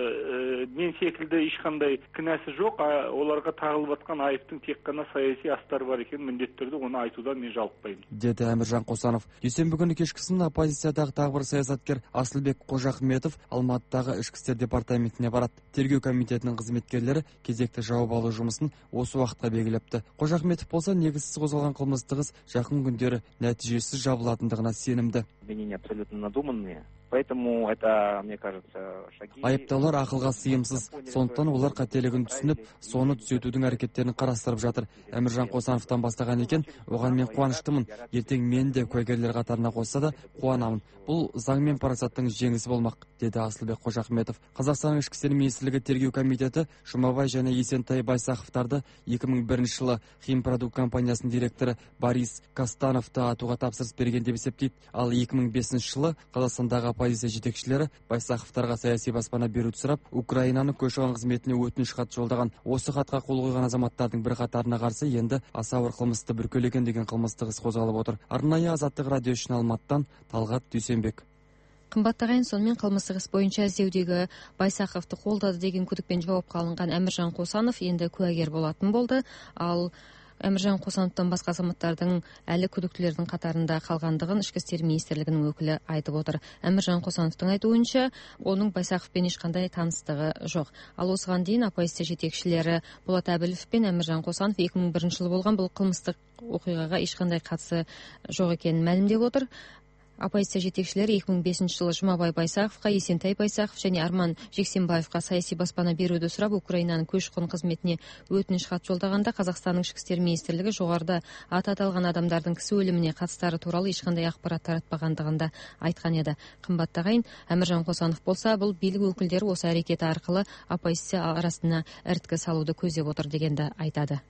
мен секілді ешқандай кінәсі жоқ, оларға тағылып жатқан айыптың тек қана саяси астары бар екен, міндетті түрде оны айтудан мен жалықпаймын, деді Әміржан Қосанов. Дүйсенбі күні кешкісін оппозициядағы тағы бір саясаткер Асылбек Қожахметов Алматыдағы ішкі істер департаментіне барады. Тергеу комитетінің қызметкерлері кезекті жауап алу жұмысын осы уақытқа белгілепті. Қожахметов болса негізсіз қозғалған қылмыстық іс жақын күндері нәтижесіз жабылатындығына сенімді. Обвинения абсолютно надуманные. Поэтому это, мне кажется, шаги... Айыптаулар ақылға сыйымсыз, сондықтан олар қателігін түсініп, соны түзетудің әрекеттерін қарастырып жатыр. Әміржан Қосановтан бастаған екен, оған мен қуаныштымын. Ертең мен де куәгерлер қатарына қосса да қуанамын. Бұл заң мен парасаттың жеңісі болмақ, деді Асылбек Қожахметов. Қазақстанның ішкі істер министрлігі тергеу комитеті Жұмабай және Есентай Байсақовтарды екі мың бірінші жылы Химпродукт компаниясының директоры Борис Костановты атуға тапсырыс берген деп есептейді. Ал екі мың бесінші жылы Қазақстандағы оппозиция жетекшілері Байсақовтарға саяси баспана беруді сұрап, Украинаны көші-қон қызметіне өтініш хат жолдаған. Осы хатқа қол қойған азаматтардың бір қатарына қарсы енді аса ауыр қылмысты бүркелеген деген қылмыстық іс қозғалып отыр. Арнайы Азаттық радио үшін Алматыдан Талғат Дүйсенбек. Қымбаттаған сонымен қылмыстық іс бойынша іздеудегі Байсақовты қолдады деген күдікпен жауапқа алынған Әміржан Қосанов енді куәгер болатын болды. Ал Әміржан Қосановтан басқа азаматтардың әлі күдіктілердің қатарында қалғандығын ішкі істер министрлігінің өкілі айтып отыр. Әміржан Қосановтың айтуынша, оның Байсақовпен ешқандай таныстығы жоқ. Ал осыған дейін оппозиция жетекшілері Болат Әбілов пен Әміржан Қосанов екі мың бірінші жылы болған бұл қылмыстық оқиғаға ешқандай қатысы жоқ екенін мәлімдеп отыр. Оппозиция жетекшілері екі мың бесінші жылы Жұмабай Байсақовқа, Есентай Байсақов және Арман Жексенбаевқа саяси баспана беруді сұрап, Украинаның көші-қон қызметіне өтініш хат жолдағанда Қазақстанның ішкі істер министрлігі жоғарыда аты аталған адамдардың кісі өліміне қатыстары туралы ешқандай ақпарат таратпағандығын да айтқан еді. Қымбатты ағайын, Әміржан Қосанов болса, бұл билік өкілдері осы әрекеті арқылы оппозиция арасына іріткі салуды көздеп отыр дегенді айтады.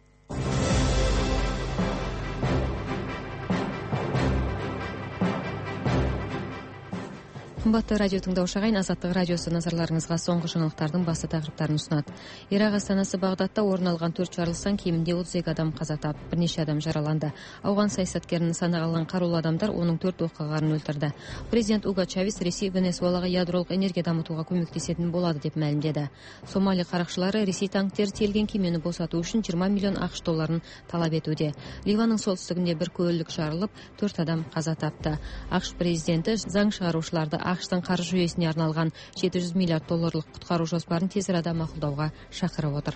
Қымбатты радио тыңдаушы ағайын, Азаттық радиосы назарларыңызға соңғы жаңалықтардың басты тақырыптарын ұсынады. Ирак астанасы Бағдадта орын алған төрт жарылыстан кемінде отыз екі адам қаза тапты, бірнеше адам жараланды. Ауған саясаткерінің нысанаға алған қарулы адамдар оның төрт оқиғаларын өлтірді. Президент Уго Чавес Ресей Венесуэлаға ядролық энергия дамытуға көмектесетін болады деп мәлімдеді. Сомали қарақшылары Ресей танктері тиелген кемені босату үшін жиырма миллион ақш долларын талап етуде. Ливанның солтүстігінде бір көлік жарылып, төрт адам қаза тапты. ақш президенті заң шығарушыларды ақштың қаржы жүйесіне арналған жеті жүз миллиард долларлық құтқару жоспарын тез арада мақұлдауға шақырып отыр.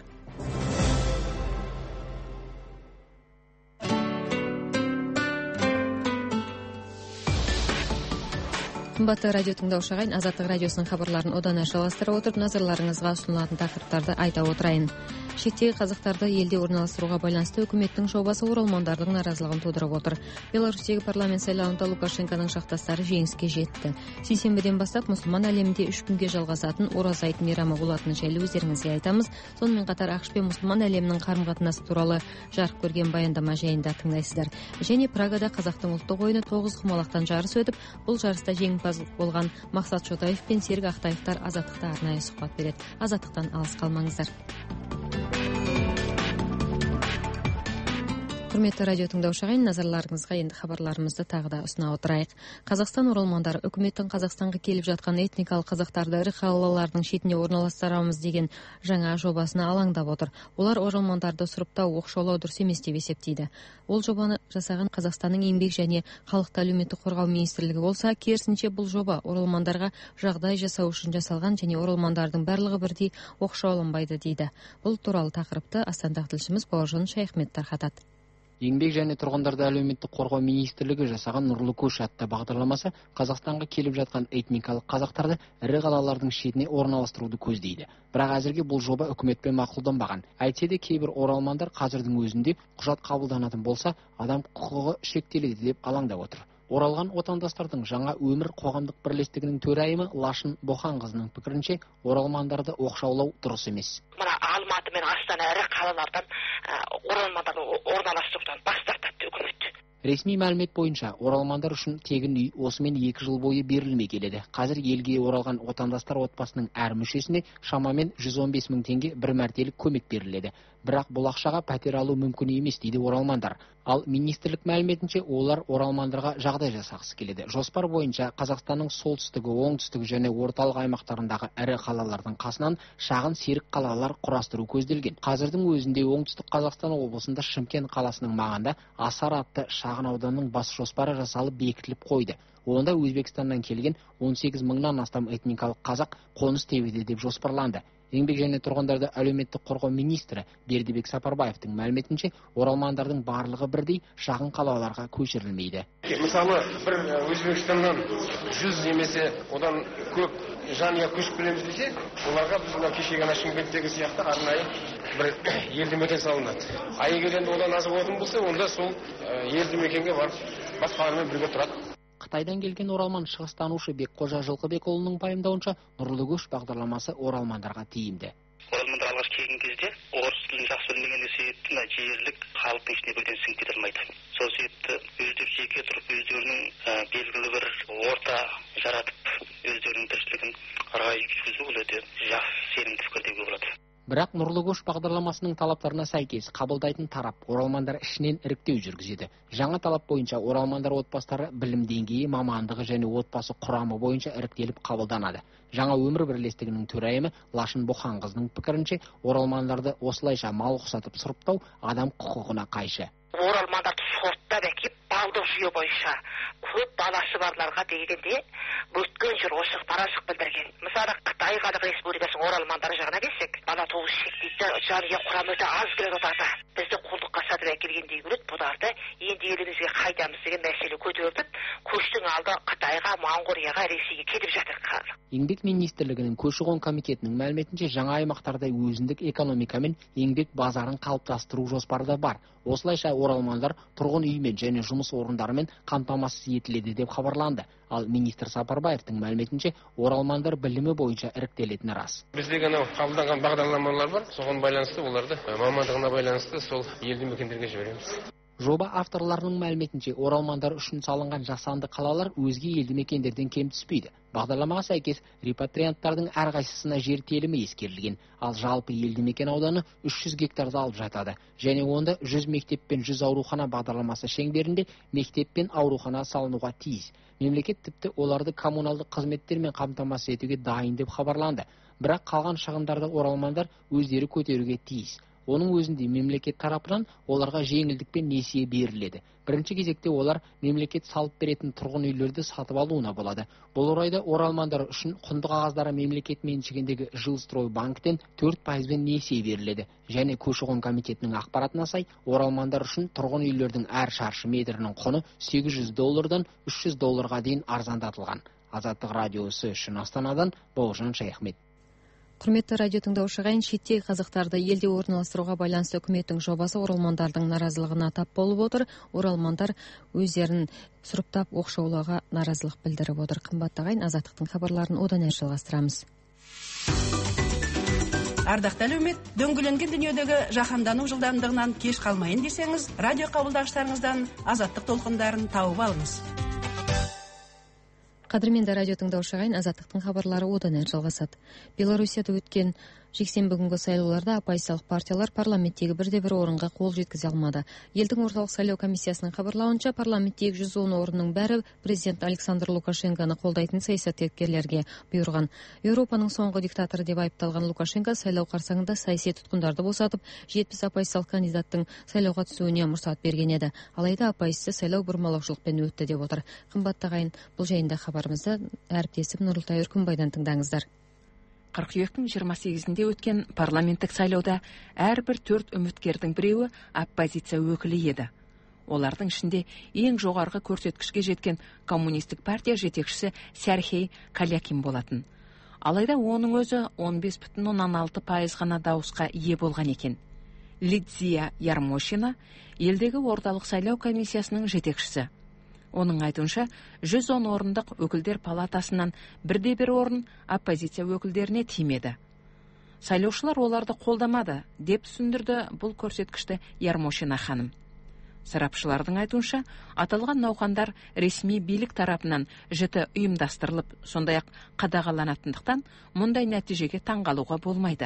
Қымбатты радио тыңдаушы ағайын, Азаттық радиосының хабарларын одан әрі жалғастыра отырып, назарларыңызға ұсынылатын тақырыптарды айта отырайын. Шеттегі қазақтарды елде орналастыруға байланысты үкіметтің жобасы оралмандардың наразылығын тудырып отыр. Беларусьтегі парламент сайлауында Лукашенконың жақтастары жеңіске жетті. Сейсенбіден бастап мұсылман әлемінде үш күнге жалғасатын ораза айт мейрамы болатыны жайлы өздеріңізге айтамыз. Сонымен қатар ақш пен мұсылман әлемінің қарым-қатынасы туралы жарық көрген баяндама жайында тыңдайсыздар. Және Прагада қазақтың ұлттық ойыны тоғыз құмалақтан жарыс өтіп, бұл жарыста жеңімпаз болған Мақсат Шотаев пен Серік Ақтаевтар Азаттықта арнайы сұхбат береді. Азаттықтан алыс қалмаңыздар. Құрметті радио тыңдаушы ағайын, назарларыңызға енді хабарларымызды тағы да ұсына отырайық. Қазақстан оралмандары үкіметтің Қазақстанға келіп жатқан этникалық қазақтарды ірі қалалардың шетіне орналастырамыз деген жаңа жобасына алаңдап отыр. Олар оралмандарды сұрыптау, оқшаулау дұрыс емес деп есептейді. Ол жобаны жасаған Қазақстанның еңбек және халықты әлеуметтік қорғау министрлігі болса, керісінше бұл жоба оралмандарға жағдай жасау үшін жасалған және оралмандардың барлығы бірдей оқшауланбайды дейді. Бұл туралы тақырыпты Астанадағы тілшіміз Бауыржан Шайхмет тарқатады. Еңбек және тұрғындарды әлеуметтік қорғау министрлігі жасаған Нұрлы көш атты бағдарламасы Қазақстанға келіп жатқан этникалық қазақтарды ірі қалалардың шетіне орналастыруды көздейді. Бірақ әзірге бұл жоба үкіметпен мақұлданбаған. Әйтсе де кейбір оралмандар қазірдің өзінде құжат қабылданатын болса, адам құқығы шектеледі деп алаңдап отыр. Оралған отандастардың жаңа өмір қоғамдық бірлестігінің төрайымы Лашын Боқанқызының пікірінше, оралмандарды оқшаулау дұрыс емес. Мына Алматы мен Астана ірі қалалардан оралмандарды орналастырудан бас тартады үкімет. Ресми мәлімет бойынша оралмандар үшін тегін үй осымен екі жыл бойы берілмей келеді. Қазір елге оралған отандастар отбасының әр мүшесіне шамамен жүз он бес мың теңге бір мәртелік көмек беріледі. Бірақ бұл ақшаға пәтер алу мүмкін емес дейді оралмандар. Ал министрлік мәліметінше олар оралмандарға жағдай жасағысы келеді. Жоспар бойынша Қазақстанның солтүстігі, оңтүстігі және орталық аймақтарындағы ірі қалалардың қасынан шағын серік қалалар құрастыру көзделген. Қазірдің өзінде оңтүстік Қазақстан облысында Шымкент қаласының маңында Асар атты шағын ауданның бас жоспары жасалып бекітіліп қойды. Онда Өзбекстаннан келген он сегіз мыңнан астам этникалық қазақ қоныс тебеді деп жоспарланды. Еңбек және тұрғындарды әлеуметтік қорғау министрі Бердібек Сапарбаевтың мәліметінше оралмандардың барлығы бірдей шағын қалаларға көшірілмейді. Мысалы, бір Өзбекстаннан жүз немесе одан көп жанұя көшіп келеміз десе, оларға біз мына кешегі ана Шымкенттегі сияқты арнайы бір елді мекен салынады. А егер енді одан аз болатын болса, онда сол елді мекенге барып басқалармен бірге тұрады. Қытайдан келген оралман шығыстанушы Бекқожа Жылқыбекұлының пайымдауынша Нұрлы көш бағдарламасы оралмандарға тиімді. Оралмандар алғаш келген кезде орыс тілін жақсы білмеген себепті жерлік халықтың ішіне бірден сіңіп кете алмайды. Сол себепті өздері жеке тұрып өздерінің белгілі бір орта жаратып өздерінің тіршілігін рай жүргізу бұл өте жақсы сенімді пікір деуге болады. Бірақ Нұрлы көш бағдарламасының талаптарына сәйкес қабылдайтын тарап оралмандар ішінен іріктеу жүргізеді. Жаңа талап бойынша оралмандар отбасылары білім деңгейі, мамандығы және отбасы құрамы бойынша іріктеліп қабылданады. Жаңа өмір бірлестігінің төрайымы Лашын Бұханқызының пікірінше, оралмандарды осылайша мал ұқсатып сұрыптау адам құқығына қайшы. Оралмандарды сорттап әкеп балдық жүйе бойынша көп баласы барларға дегенде өткен жыл осы наразылық білдірген. Мысалы, Қытай Халық Республикасының оралмандары жағына келсек, бала туу шектейді, жанұя құрамы өте аз келеді отарда. Бізді құлдыққа сатып әкелгендей көреді, бұларды енді елімізге қайтамыз деген мәселе көтердік. Көштің алды Қытайға, Моңғолияға, Ресейге кетіп жатыр. Еңбек министрлігінің көші-қон комитетінің мәліметінше жаңа аймақтарда өзіндік экономика мен еңбек базарын қалыптастыру жоспары да бар. Осылайша оралмандар тұрғын үймен және жұмыс орындарымен қамтамасыз етіледі деп хабарланды. Ал министр Сапарбаевтың мәліметінше оралмандар білімі бойынша іріктелетіні рас. Біздегі анау қабылданған бағдарламалар бар, соған байланысты оларды мамандығына байланысты сол елді мекендерге жібереміз. Жоба авторларының мәліметінше оралмандар үшін салынған жасанды қалалар өзге елді мекендерден кем түспейді. Бағдарламаға сәйкес репатрианттардың әрқайсысына жер телімі ескерілген, ал жалпы елді мекен ауданы үш жүз гектарды алып жатады. Және онда жүз мектеп пен жүз аурухана бағдарламасы шеңберінде мектеп пен аурухана салынуға тиіс. Мемлекет тіпті оларды коммуналдық қызметтермен қамтамасыз етуге дайын деп хабарланды. Бірақ қалған шығындарды оралмандар өздері көтеруге тиіс. Оның өзінде мемлекет тарапынан оларға жеңілдікпен несие беріледі. Бірінші кезекте олар мемлекет салып беретін тұрғын үйлерді сатып алуына болады. Бұл орайда оралмандар үшін құнды қағаздары мемлекет меншігіндегі Жилстрой банктен төрт пайызбен несие беріледі. Және көші-қон комитетінің ақпаратына сай, оралмандар үшін тұрғын үйлердің әр шаршы метрінің құны сегіз жүз доллардан үш жүз долларға дейін арзандатылған. Азаттық радиосы үшін Астанадан Бауыржан Шаяхмет. Құрметті радио тыңдаушы ағайын, шеттегі қазақтарды елде орналастыруға байланысты үкіметтің жобасы оралмандардың наразылығына тап болып отыр. Оралмандар өздерін сұрыптап оқшаулауға наразылық білдіріп отыр. Қымбатты ағайын, Азаттықтың хабарларын одан әрі жалғастырамыз. Ардақты әлеумет, дөңгеленген дүниедегі жаһандану жылдамдығынан кеш қалмайын десеңіз, радио қабылдағыштарыңыздан Азаттық толқындарын тауып алыңыз. Қадірменді радио тыңдаушы ағайын, Азаттықтың хабарлары одан әрі жалғасады. Белоруссияда өткен жексенбі күнгі сайлауларда оппозициялық партиялар парламенттегі бірде-бір орынға қол жеткізе алмады. Елдің орталық сайлау комиссиясының хабарлауынша, парламенттегі жүз он орынның бәрі президент Александр Лукашенконы қолдайтын саясаткерлерге бұйырған. Еуропаның соңғы диктаторы деп айыпталған Лукашенко сайлау қарсаңында саяси тұтқындарды босатып, жетпіс оппозициялық кандидаттың сайлауға түсуіне мұрсат берген еді. Алайда оппозиция сайлау бұрмалаушылықпен өтті деп отыр. Қымбатты ағайын, бұл жайында хабарымызды әріптесім Нұрылтай Үркімбайдан тыңдаңыздар. қыркүйектің жиырма сегізінде өткен парламенттік сайлауда әрбір төрт үміткердің біреуі оппозиция өкілі еді. Олардың ішінде ең жоғарғы көрсеткішке жеткен коммунистік партия жетекшісі Сәрхей Калякин болатын. Алайда оның өзі он бес бүтін оннан алты пайыз ғана дауысқа ие болған екен. Лидзия Ярмошина елдегі орталық сайлау комиссиясының жетекшісі. Оның айтуынша, жүз он орындық өкілдер палатасынан бірде бір орын оппозиция өкілдеріне тимеді. Сайлаушылар оларды қолдамады деп түсіндірді бұл көрсеткішті Ярмошина ханым. Сарапшылардың айтуынша, аталған науқандар ресми билік тарапынан жіті ұйымдастырылып, сондай-ақ қадағаланатындықтан мұндай нәтижеге таңғалуға болмайды.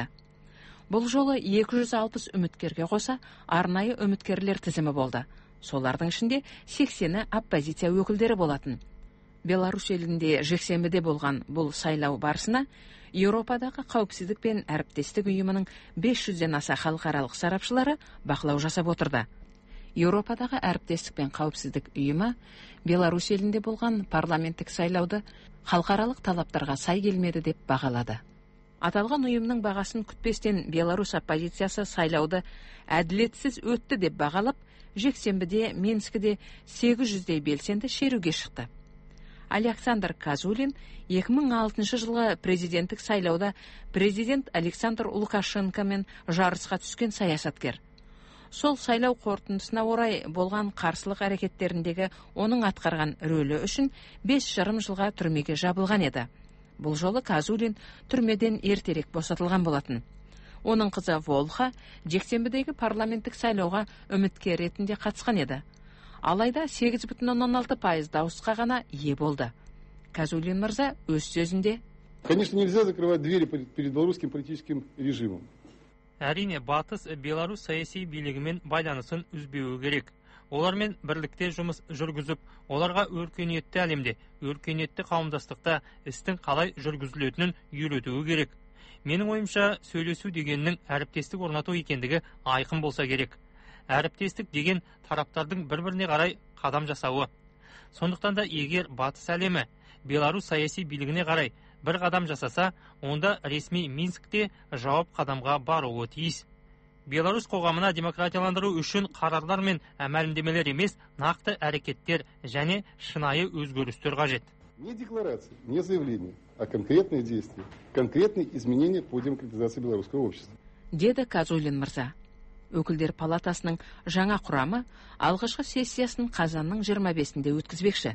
Бұл жолы екі жүз алпыс үміткерге қоса арнайы үміткерлер тізімі болды. Солардың ішінде сексені оппозиция өкілдері болатын. Беларусь елінде жексенбіде болған бұл сайлау барысына Еуропадағы қауіпсіздік пен әріптестік ұйымының бес жүзден аса халықаралық сарапшылары бақылау жасап отырды. Еуропадағы әріптестік пен қауіпсіздік ұйымы Беларусь елінде болған парламенттік сайлауды халықаралық талаптарға сай келмеді деп бағалады. Аталған ұйымның бағасын күтпестен Беларусь оппозициясы сайлауды әділетсіз өтті деп бағалап, жексенбіде Минскіде сегіз жүздей белсенді шеруге шықты. Александр Казулин екі мың алтыншы жылғы президенттік сайлауда президент Александр Лукашенкомен жарысқа түскен саясаткер. Сол сайлау қорытындысына орай болған қарсылық әрекеттеріндегі оның атқарған рөлі үшін бес жарым жылға түрмеге жабылған еді. Бұл жолы Казулин түрмеден ертерек босатылған болатын. Оның қызы Волха жексенбідегі парламенттік сайлауға үміткер ретінде қатысқан еді. Алайда сегіз бүтін оннан алты пайыз дауысқа ғана ие болды. Казулин мырза өз сөзінде: Конечно, нельзя закрывать двери перед белорусским политическим режимом. Әрине, батыс Беларусь саяси билігімен байланысын үзбеуі керек. Олармен бірлікте жұмыс жүргізіп, оларға өркениетті әлемде, өркениетті қауымдастықта істің қалай жүргізілетінін үйретуі керек. Менің ойымша, сөйлесу дегеннің әріптестік орнату екендігі айқын болса керек. Әріптестік деген тараптардың бір-біріне қарай қадам жасауы. Сондықтан да егер батыс әлемі Беларусь саяси билігіне қарай бір қадам жасаса, онда ресми Минскте жауап қадамға баруы тиіс. Беларусь қоғамына демократияландыру үшін қарарлар мен мәлімдемелер емес, нақты әрекеттер және шынайы өзгерістер қажет. Не декларация, не заявление, а конкретные действия, конкретные изменения по демократизации белорусского общества. Деді Казулин мырза. Өкілдер палатасының жаңа құрамы алғашқы сессиясын қазанның жиырма бесінде өткізбекші.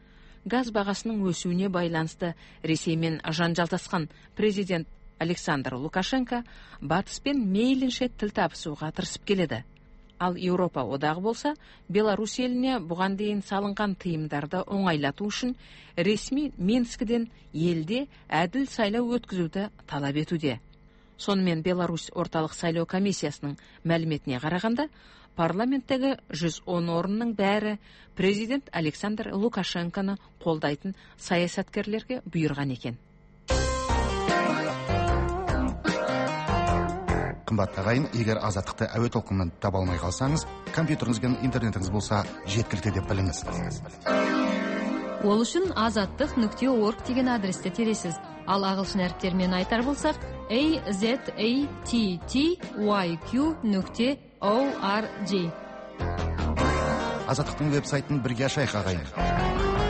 Газ бағасының өсуіне байланысты Ресеймен жанжалдасқан президент Александр Лукашенко батыспен мейлінше тіл табысуға тырысып келеді. Ал Еуропа одағы болса, Беларусь еліне бұған дейін салынған тыйымдарды оңайлату үшін ресми Минскіден елде әділ сайлау өткізуді талап етуде. Сонымен Беларусь орталық сайлау комиссиясының мәліметіне қарағанда, парламенттегі жүз он орынның бәрі президент Александр Лукашенконы қолдайтын саясаткерлерге бұйырған екен. Қымбатты ағайын, егер азаттықты әуе толқынынан таба алмай қалсаңыз, компьютеріңіз бен интернетіңіз болса жеткілікті деп біліңіз. Ол үшін азаттық нүкте орг деген адресте тересіз. Ал ағылшын әріптермен айтар болсақ, a z a t t y q нүкте org. Азаттықтың веб-сайтын бірге ашайық ағайын.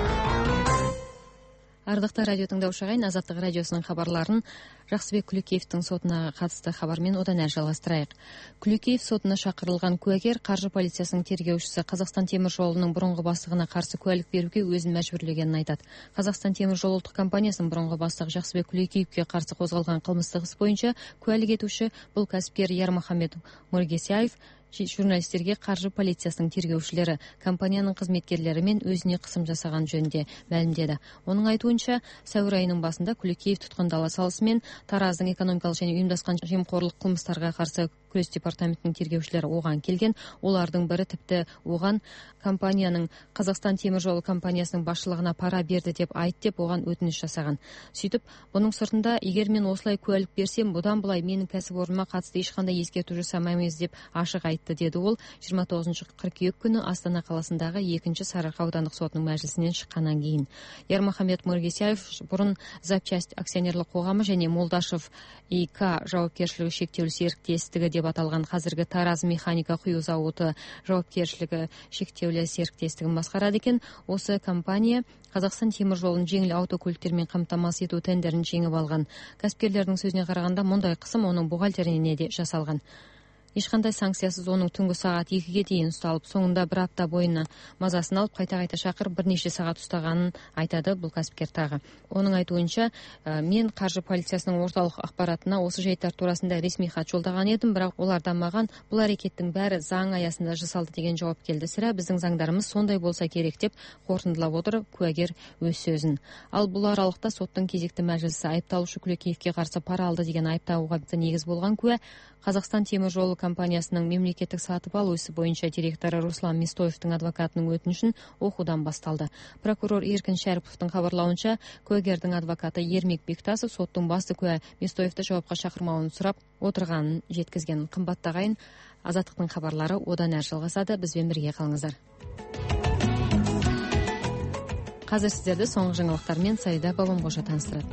Ардақты радио тыңдаушы ағайын, Азаттық радиосының хабарларын Жақсыбек Күлекеевтің сотына қатысты хабармен одан әрі жалғастырайық. Күлекеев сотына шақырылған куәгер қаржы полициясының тергеушісі Қазақстан темір жолының бұрынғы бастығына қарсы куәлік беруге өзін мәжбүрлегенін айтады. Қазақстан темір жол ұлттық компаниясының бұрынғы бастығы Жақсыбек Күлекеевке қарсы қозғалған қылмыстық іс бойынша куәлік етуші бұл кәсіпкер Ярмахамед Мургесяев журналистерге қаржы полициясының тергеушілері компанияның қызметкерлерімен өзіне қысым жасаған жөнінде мәлімдеді. Оның айтуынша, сәуір айының басында Күлекеев тұтқындала салысымен Тараздың экономикалық және ұйымдасқан жемқорлық қылмыстарға қарсы күрес департаментінің тергеушілері оған келген. Олардың бірі тіпті оған компанияның Қазақстан темір жолы компаниясының басшылығына пара берді деп айт деп оған өтініш жасаған. Сөйтіп, бұның сыртында, егер мен осылай куәлік берсем, бұдан былай менің кәсіпорныма қатысты ешқандай ескерту жасамаймыз деп ашық айтты, деді ол жиырма тоғызыншы қыркүйек күні Астана қаласындағы екінші Сарыарқа аудандық сотының мәжілісінен шыққаннан кейін. Ярмахамед Мургесяев бұрын запчасть акционерлік қоғамы және Молдашев и К жауапкершілігі шектеулі серіктестігі деп аталған қазіргі Тараз механика құю зауыты жауапкершілігі шектеулі серіктестігін басқарады екен. Осы компания Қазақстан темір жолын жеңіл автокөліктермен қамтамасыз ету тендерін жеңіп алған. Кәсіпкерлердің сөзіне қарағанда, мұндай қысым оның бухгалтеріне де жасалған. ешқандай санкциясыз оның түнгі сағат екіге дейін ұсталып, соңында бір апта бойына мазасын алып, қайта-қайта шақырып бірнеше сағат ұстағанын айтады бұл кәсіпкер тағы. Оның айтуынша, мен қаржы полициясының орталық ақпаратына осы жайттар турасында ресми хат жолдаған едім, бірақ олардан маған бұл әрекеттің бәрі заң аясында жасалды деген жауап келді. Сірә біздің заңдарымыз сондай болса керек деп қорытындылап отыр куәгер өз сөзін. Ал бұл аралықта соттың кезекті мәжілісі айыпталушы Күлекеевке қарсы пара алды деген айыптауға негіз болған куә Қазақстан темір жолы компаниясының мемлекеттік сатып алу ісі бойынша директоры Руслан Местоевтың адвокатының өтінішін оқудан басталды. Прокурор Еркін Шәріповтың хабарлауынша, куәгердің адвокаты Ермек Бектасов соттың басты куә Местоевті жауапқа шақырмауын сұрап отырғанын жеткізген. Қымбатты ағайын, Азаттықтың хабарлары одан әрі жалғасады. Бізбен бірге қалыңыздар. Қазір сіздерді соңғы жаңалықтармен Саида Бабамқожа таныстырады.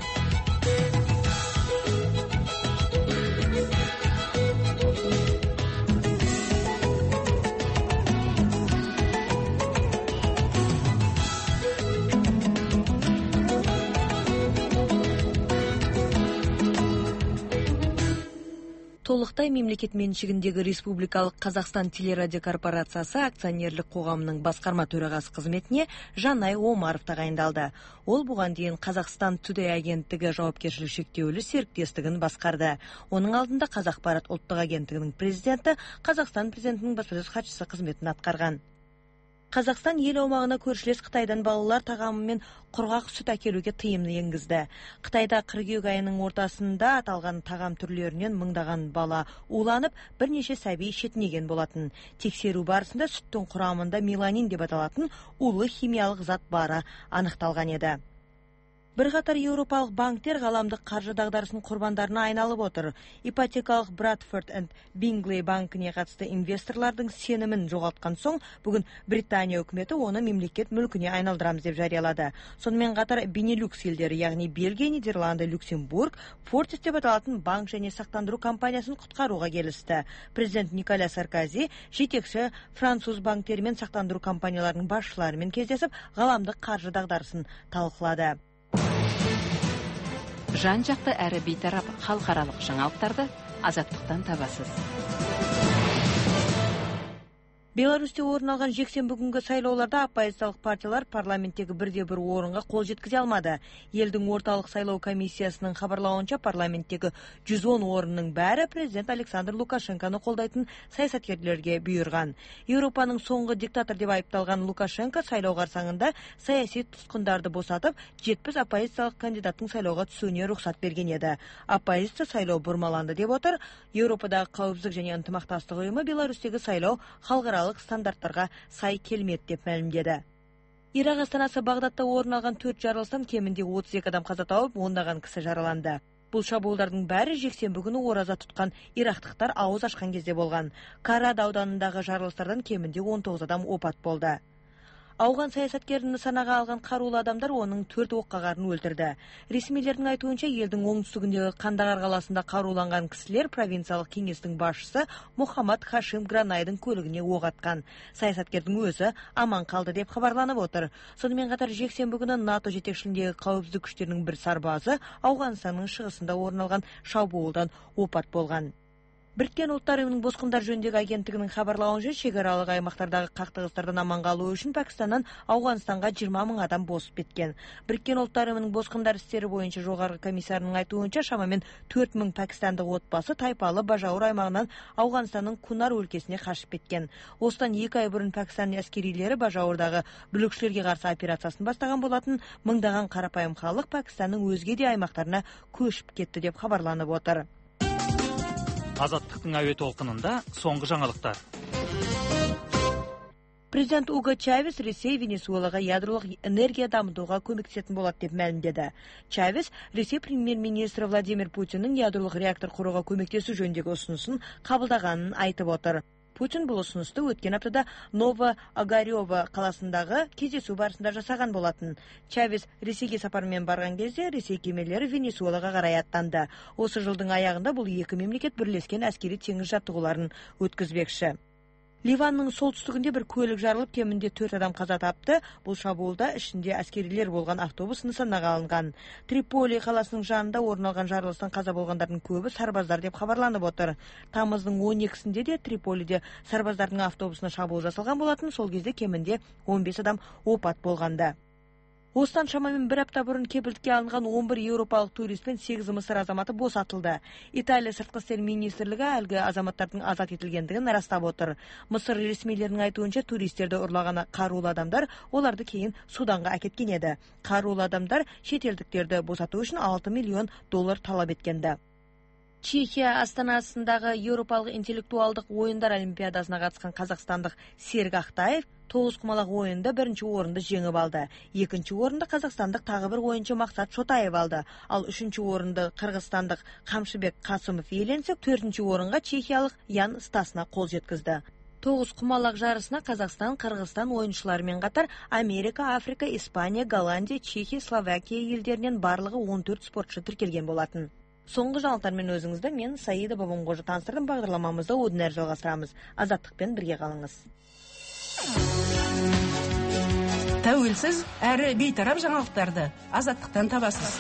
Толықтай мемлекет меншігіндегі Республикалық Қазақстан телерадиокорпорациясы акционерлік қоғамының басқарма төрағасы қызметіне Жанай Омаров тағайындалды. Ол бұған дейін Қазақстан Today агенттігі жауапкершілігі шектеулі серіктестігін басқарды. Оның алдында Қазақпарат ұлттық агенттігінің президенті, Қазақстан президентінің баспасөз хатшысы қызметін атқарған. Қазақстан ел аумағына көршілес Қытайдан балалар тағамы мен құрғақ сүт әкелуге тыйымды енгізді. Қытайда қыркүйек айының ортасында аталған тағам түрлерінен мыңдаған бала уланып, бірнеше сәби шетінеген болатын. Тексеру барысында сүттің құрамында меланин деп аталатын улы химиялық зат бары анықталған еді. Бірқатар еуропалық банктер ғаламдық қаржы дағдарысының құрбандарына айналып отыр. Ипотекалық Брадфорд энд Бингли банкіне қатысты инвесторлардың сенімін жоғалтқан соң, бүгін Британия үкіметі оны мемлекет мүлкіне айналдырамыз деп жариялады. Сонымен қатар Бенилюкс елдері, яғни Бельгия, Нидерланды, Люксембург, Фортис деп аталатын банк және сақтандыру компаниясын құтқаруға келісті. Президент Николя Саркози жетекші француз банктері мен сақтандыру компанияларының басшыларымен кездесіп, ғаламдық қаржы дағдарысын талқылады. Жан-жақты әрі бейтарап халықаралық жаңалықтарды Азаттықтан табасыз. Беларусьте орын алған жексенбі күнгі сайлауларда оппозициялық партиялар парламенттегі бірде бір орынға қол жеткізе алмады. Елдің орталық сайлау комиссиясының хабарлауынша парламенттегі жүз он орынның бәрі президент Александр Лукашенконы қолдайтын саясаткерлерге бұйырған. Еуропаның соңғы диктатор деп айыпталған Лукашенко сайлау қарсаңында саяси тұтқындарды босатып, жетпіс оппозициялық кандидаттың сайлауға түсуіне рұқсат берген еді. Оппозиция сайлау бұрмаланды деп отыр. Еуропадағы қауіпсіздік және ынтымақтастық ұйымы Беларусьтегі сайлау халықаралық стандарттарға сай келмеді деп мәлімдеді. Ирак астанасы Бағдадта орын алған төрт жарылыстан кемінде отыз екі адам қаза тауып, ондаған кісі жараланды. Бұл шабуылдардың бәрі жексенбі күні ораза тұтқан ирактықтар ауыз ашқан кезде болған. Карад ауданындағы жарылыстардан кемінде он тоғыз адам опат болды. Ауған саясаткерін нысанаға алған қарулы адамдар оның төрт оққағарын өлтірді. Ресмилердің айтуынша елдің оңтүстігіндегі Қандағар қаласында қаруланған кісілер провинциялық кеңестің басшысы Мухаммад Хашим Гранайдың көлігіне оқ атқан. Саясаткердің өзі аман қалды деп хабарланып отыр. Сонымен қатар жексенбі күні НАТО жетекшілігіндегі қауіпсіздік күштерінің бір сарбазы Ауғанстанның шығысында орын алған шабуылдан опат болған. Біріккен ұлттар ұйымының босқындар жөніндегі агенттігінің хабарлауынша, шекаралық аймақтардағы қақтығыстардан аман қалу үшін Пәкістаннан Ауғанстанға жиырма мың адам босып кеткен. Біріккен ұлттар ұйымының босқындар істері бойынша жоғарғы комиссарының айтуынша, шамамен төрт мың пәкістандық отбасы тайпалы Бажауыр аймағынан Ауғанстанның Кунар өлкесіне қашып кеткен. Осыдан екі ай бұрын Пәкістан әскерилері Бажауырдағы бүлікшілерге қарсы операциясын бастаған болатын. Мыңдаған қарапайым халық Пәкістанның өзге де аймақтарына көшіп кетті деп хабарланып отыр. Азаттықтың әуе толқынында соңғы жаңалықтар. Президент Уго Чавес Ресей Венесуэлаға ядролық энергия дамытуға көмектесетін болады деп мәлімдеді. Чавес Ресей премьер-министрі Владимир Путиннің ядролық реактор құруға көмектесу жөніндегі ұсынысын қабылдағанын айтып отыр. Путин бұл ұсынысты өткен аптада Ново-Огарево қаласындағы кездесу барысында жасаған болатын. Чавес Ресейге сапармен барған кезде Ресей кемелері Венесуэлаға қарай аттанды. Осы жылдың аяғында бұл екі мемлекет бірлескен әскери теңіз жаттығуларын өткізбекші. Ливанның солтүстігінде бір көлік жарылып, кемінде төрт адам қаза тапты. Бұл шабуылда ішінде әскерилер болған автобус нысанаға алынған. Триполи қаласының жанында орын алған жарылыстан қаза болғандардың көбі сарбаздар деп хабарланып отыр. Тамыздың он екісінде де Триполиде сарбаздардың автобусына шабуыл жасалған болатын. Сол кезде кемінде он бес адам опат болғанда. Осыдан шамамен бір апта бұрын кепілдікке алынған он бір еуропалық турист пен сегіз мысыр азаматы босатылды. Италия сыртқы істер министрлігі әлгі азаматтардың азат етілгендігін растап отыр. Мысыр ресмилерінің айтуынша туристерді ұрлаған қарулы адамдар оларды кейін Суданға әкеткен еді. Қарулы адамдар шетелдіктерді босату үшін алты миллион доллар талап еткенді. Чехия астанасындағы еуропалық интеллектуалдық ойындар олимпиадасына қатысқан қазақстандық Серік Ақтаев тоғыз құмалақ ойында бірінші орынды жеңіп алды. Екінші орынды қазақстандық тағы бір ойыншы Мақсат Шотаев алды. Ал үшінші орынды қырғызстандық Қамшыбек Қасымов иеленсе, төртінші орынға чехиялық Ян Стасна қол жеткізді. Тоғыз құмалақ жарысына Қазақстан, Қырғызстан ойыншыларымен қатар Америка, Африка, Испания, Голландия, Чехия, Словакия елдерінен барлығы он төрт спортшы тіркелген болатын. Соңғы жаңалықтармен өзіңізді мен Саида Бабамқожа таныстырдым. Бағдарламамызды одан әрі жалғастырамыз. Азаттықпен бірге қалыңыз. Тәуелсіз әрі бейтарап жаңалықтарды Азаттықтан табасыз.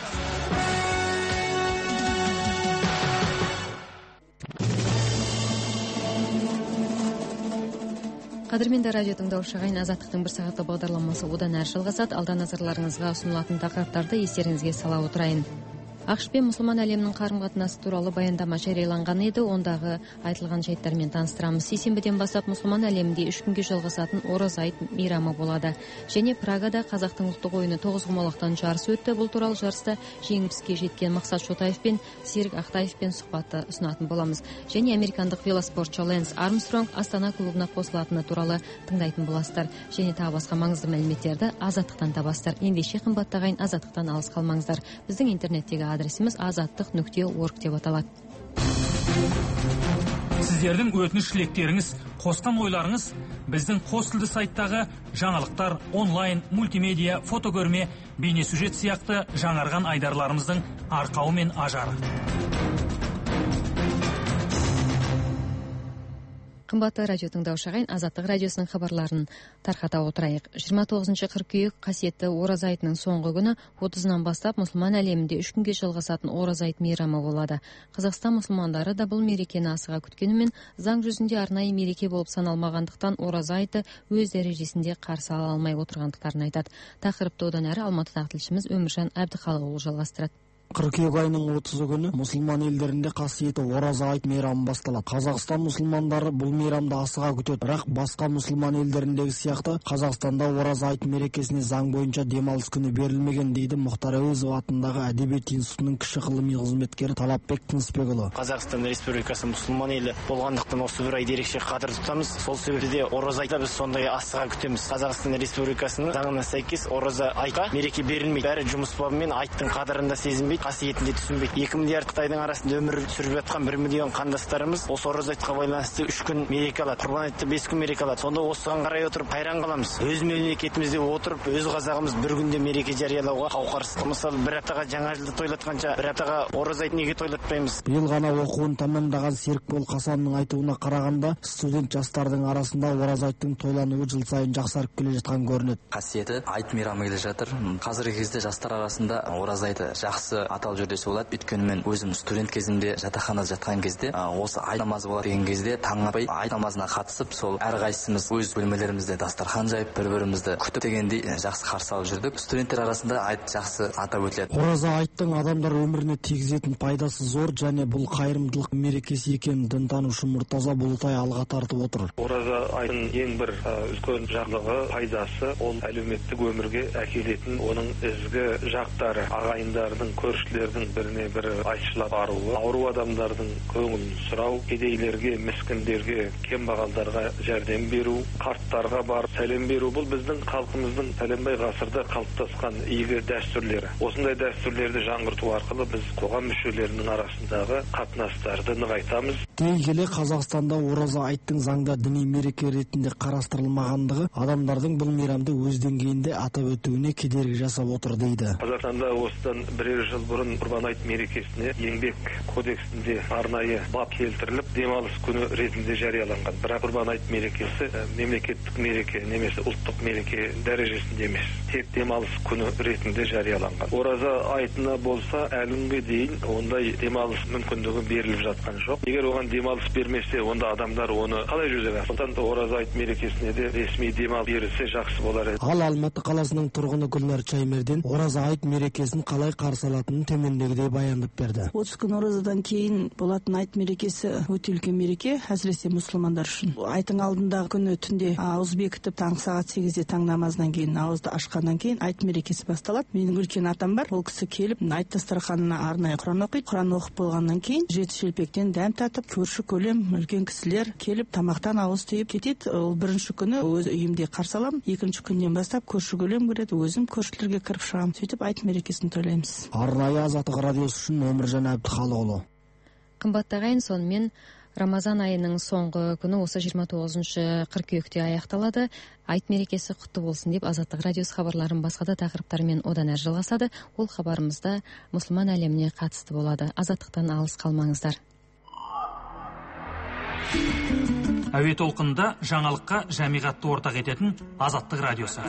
Қадірменді радио тыңдаушы ағайын, Азаттықтың бір сағатты бағдарламасы одан әрі жалғасады. Алда назарларыңызға ұсынылатын тақырыптарды естеріңізге сала отырайын. ақш пен мұсылман әлемінің қарым-қатынасы туралы баяндама жарияланған еді. Ондағы айтылған жайттармен таныстырамыз. Сейсенбіден бастап мұсылман әлемінде үш күнге жалғасатын ораза айт мейрамы болады. Және Прагада қазақтың ұлттық ойыны тоғыз құмалақтан жарыс өтті. Бұл туралы жарыста жеңіске жеткен Мақсат Шотаев пен Серік Ақтаевпен сұхбатты ұсынатын боламыз. Және американдық велоспортшы Лэнс Армстронг Астана клубына қосылатыны туралы тыңдайтын боласыздар. Және тағы басқа маңызды мәліметтерді Азаттықтан табасыздар. Ендеше қымбатты ағайын, Азаттықтан алыс қалмаңыздар. Біздің интернеттегі адресіміз азаттық нүкте орг деп аталады. Сіздердің өтініш тілектеріңіз, қосқан ойларыңыз біздің қос тілді сайттағы жаңалықтар, онлайн, мультимедиа, фотокөрме, бейнесюжет сияқты жаңарған айдарларымыздың арқауы мен ажары. Қымбатты радио тыңдаушы ағайын, Азаттық радиосының хабарларын тарқата отырайық. жиырма тоғызыншы қыркүйек қасиетті ораза айтының соңғы күні отызынан бастап мұсылман әлемінде үш күнге жалғасатын ораза айт мейрамы болады. Қазақстан мұсылмандары да бұл мерекені асыға күткенімен заң жүзінде арнайы мереке болып саналмағандықтан ораза айты өз дәрежесінде қарсы ала алмай отырғандықтарын айтады. Тақырыпты одан әрі Алматыдағы тілшіміз Өміржан Әбдіхалықұлы жалғастырады. Қыркүйек айының отызы күні мұсылман елдерінде қасиеті ораза айт мейрамы басталады. Қазақстан мұсылмандары бұл мейрамды асыға күтеді. Бірақ басқа мұсылман елдеріндегі сияқты Қазақстанда ораза айт мерекесіне заң бойынша демалыс күні берілмеген, дейді Мұхтар Әуезов атындағы Әдебиет институтының кіші ғылыми қызметкері Талапбек Тынысбекұлы. Қазақстан Республикасы мұсылман елі болғандықтан осы бір айды ерекше қадір тұтамыз. Сол себепті ораза айтта біз сондай асыға күтеміз. Қазақстан Республикасының заңына сәйкес ораза айтқа мереке берілмейді. Бәрі жұмыс бабымен айттың қадірін да сезінбейді, қасиетінде түсінбейді. Екі миллиард Қытайдың арасында өмір сүріп жатқан бір миллион қандастарымыз осы ораза айтқа байланысты үш күн мереке алады. Құрбан айтты бес күн мереке алады. Сонда осыған қарай отырып қайран қаламыз. Өз мемлекетімізде отырып, өз қазағымыз бір күнде мереке жариялауға қауқарсыз. Мысалы, бір аптаға жаңа жылды тойлатқанша, бір аптаға ораза айт неге тойлатпаймыз? Биыл ғана оқуын тәмамдаған Серікбол Қасанның айтуына қарағанда, студент жастардың арасында ораза айттың тойлануы жыл сайын жақсарып келе жатқан көрінеді. Қасиеті айт мейрамы келе жатыр. Қазіргі кезде жастар арасында ораза айты жақсы аталып жүр десе болады. Өйткені мен өзім студент кезімде жатақханада жатқан кезде осы айт намазы болады деген кезде таң атпай айт намазына қатысып, сол әрқайсымыз өз бөлмелерімізде дастархан жайып, бір-бірімізді күтіп дегендей жақсы қарсы алып жүрдік. Студенттер арасында айт жақсы атап өтіледі. Ораза айттың адамдар өміріне тигізетін пайдасы зор, және бұл қайырымдылық мерекесі екенін дінтанушы Мұртаза Бұлтай алға тартып отыр. Ораза айттың ең бір үлкен жағдығы, пайдасы ол әлеуметтік өмірге әкелетін оның ізгі жақтары, ағайындардың, көршілердің біріне бірі айтшылап баруы, ауру адамдардың көңілін сұрау, кедейлерге, міскіндерге, кембағалдарға жәрдем беру, қарттарға барып сәлем беру, бұл біздің халқымыздың пәленбай ғасырда қалыптасқан игі дәстүрлері. Осындай дәстүрлерді жаңғырту арқылы біз қоғам мүшелерінің арасындағы қатынастарды нығайтамыз. Дей келе Қазақстанда ораза айттың заңда діни мереке ретінде қарастырылмағандығы адамдардың бұл мейрамды өз деңгейінде атап өтуіне кедергі жасап отыр дейді. Қазақстанда осыдан бірер жыл бұрын Құрбан айт мерекесіне еңбек кодексінде арнайы бап келтіріліп, демалыс күні ретінде жарияланған. Бірақ Құрбан айт мерекесі мемлекеттік мереке немесе ұлттық мереке дәрежесінде емес, тек демалыс күні ретінде жарияланған. Ораза айтына болса, әлі күнге дейін ондай демалыс мүмкіндігі беріліп жатқан жоқ. Егер оған демалыс бермесе, онда адамдар оны қалай жүзеге асырады? Сондықтан ораза айт мерекесіне де ресми демалыс берілсе жақсы болар еді. Ал Алматы қаласының тұрғыны Гүлнар Чаймерден ораза айт мерекесін қалай қарсы алатынын төмендегідей баяндап берді. отыз күн оразадан кейін болатын айт мерекесі өте үлкен мереке, әсіресе мұсылмандар үшін. Айттың алдындағы күні түнде ауыз бекітіп, таңғы сағат сегізде таң намазынан кейін ауызды ашқаннан кейін айт мерекесі басталады. Менің үлкен атам бар, ол кісі келіп айт дастарханына арнайы Құран оқиды. Құран оқып болғаннан кейін жеті шелпектен дәм татып, көрші көлем үлкен кісілер келіп тамақтан ауыз түйіп кетеді. Ол бірінші күні өз үйімде қарсы аламын. Екінші күннен бастап көрші көлем кіреді, өзім көршілерге кіріп шығамын. Сөйтіп айт мерекесін тойлаймыз. Арнайы Азаттық радиосы үшін Өміржан Әбдіхалықұлы. Қымбатты ағайын, сонымен Рамазан айының соңғы күні осы жиырма тоғызыншы қыркүйекте аяқталады. Айт мерекесі құтты болсын деп Азаттық радиосы хабарларын басқа да тақырыптармен одан әрі жалғасады. Ол хабарымызда мұсылман әлеміне қатысты болады. Азаттықтан алыс қалмаңыздар. Әуе толқынында жаңалыққа жамиғатты ортақ ететін Азаттық радиосы.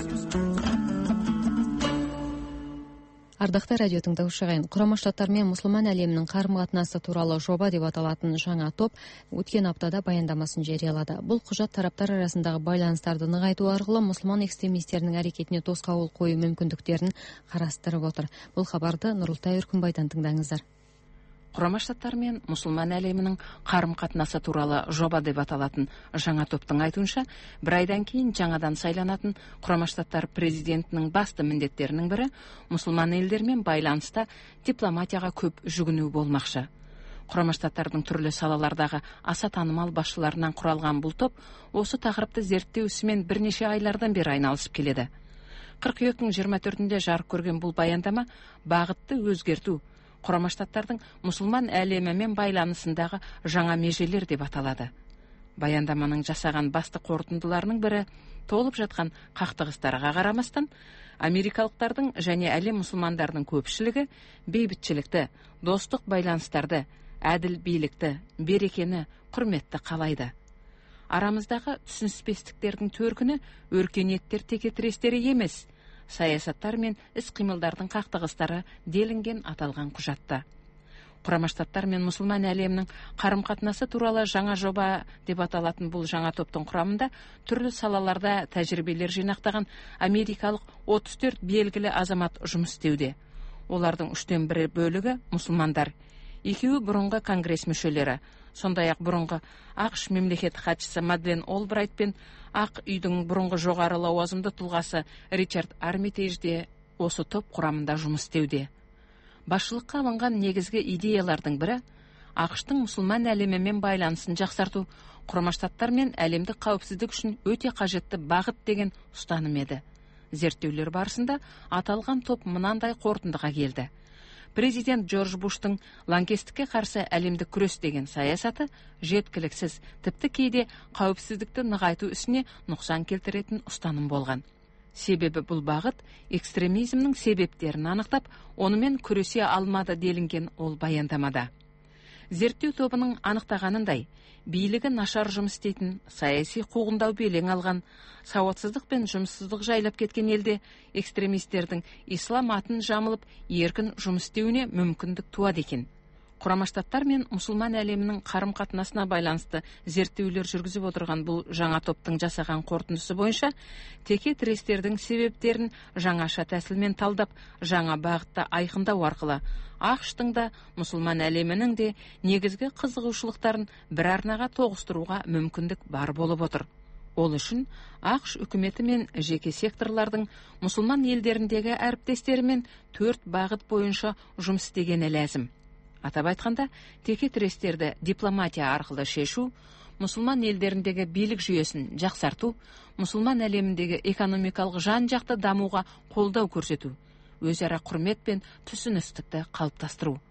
Ардақты радио тыңдаушы ағайын, Құрама Штаттар мен мұсылман әлемінің қарым-қатынасы туралы жоба деп аталатын жаңа топ өткен аптада баяндамасын жариялады. Бұл құжат тараптар арасындағы байланыстарды нығайту арқылы мұсылман экстремистерінің әрекетіне тосқауыл қою мүмкіндіктерін қарастырып отыр. Бұл хабарды Нұрылтай Үркімбайдан тыңдаңыздар. Құрама Штаттар мен мұсылман әлемінің қарым-қатынасы туралы жоба деп аталатын жаңа топтың айтуынша, бір айдан кейін жаңадан сайланатын Құрама Штаттар президентінің басты міндеттерінің бірі мұсылман елдермен байланыста дипломатияға көп жүгіну болмақшы. Құрама Штаттардың түрлі салалардағы аса танымал басшыларынан құралған бұл топ осы тақырыпты зерттеу ісімен бірнеше айлардан бері айналысып келеді. қыркүйектің жиырма төртінде жарық көрген бұл баяндама бағытты өзгерту, Құрама Штаттардың мұсылман әлемімен байланысындағы жаңа межелер деп аталады. Баяндаманың жасаған басты қорытындыларының бірі толып жатқан қақтығыстарға қарамастан, америкалықтардың және әлем мұсылмандардың көпшілігі бейбітшілікті, достық байланыстарды, әділ билікті, берекені, құрметті қалайды. Арамыздағы түсініспестіктердің төркіні өркениеттер текетірестері емес, саясаттар мен іс-қимылдардың қақтығыстары делінген аталған құжатта. Құрама Штаттар мен мұсылман әлемінің қарым-қатынасы туралы жаңа жоба деп аталатын бұл жаңа топтың құрамында түрлі салаларда тәжірибелер жинақтаған америкалық отыз төрт белгілі азамат жұмыс істеуде. Олардың үштен бірі бөлігі мұсылмандар, екеуі бұрынғы конгресс мүшелері, сондай-ақ бұрынғы ақш мемлекеттік хатшысы Мадлен Олбрайт пен Ақ үйдің бұрынғы жоғары лауазымды тұлғасы Ричард Армитейдж де осы топ құрамында жұмыс істеуде. Басшылыққа алынған негізгі идеялардың бірі ақштың мұсылман әлемімен байланысын жақсарту, Құрама Штаттар мен әлемдік қауіпсіздік үшін өте қажетті бағыт деген ұстаным еді. Зерттеулер барысында аталған топ мынандай қорытындыға келді. Президент Джордж Буштың лаңкестікке қарсы әлемдік күрес деген саясаты жеткіліксіз, тіпті кейде қауіпсіздікті нығайту ісіне нұқсан келтіретін ұстаным болған. Себебі бұл бағыт экстремизмнің себептерін анықтап, онымен күресе алмады делінген ол баяндамада. Зерттеу тобының анықтағанындай, билігі нашар жұмыс істейтін, саяси қуғындау белең алған, сауатсыздық пен жұмыссыздық жайлап кеткен елде экстремистердің ислам атын жамылып еркін жұмыс істеуіне мүмкіндік туады екен. Құрама Штаттар мен мұсылман әлемінің қарым-қатынасына байланысты зерттеулер жүргізіп отырған бұл жаңа топтың жасаған қорытындысы бойынша, теке тірестердің себептерін жаңаша тәсілмен талдап, жаңа бағытта айқындау арқылы ақштың да, мұсылман әлемінің де негізгі қызығушылықтарын бір арнаға тоғыстыруға мүмкіндік бар болып отыр. Ол үшін ақш үкіметі мен жеке секторлардың мұсылман елдеріндегі әріптестерімен төрт бағыт бойынша жұмыс істегені ләзім. Атап айтқанда, теке тірестерді дипломатия арқылы шешу, мұсылман елдеріндегі билік жүйесін жақсарту, мұсылман әлеміндегі экономикалық жан-жақты дамуға қолдау көрсету, өзара құрмет пен түсіністікті қалыптастыру.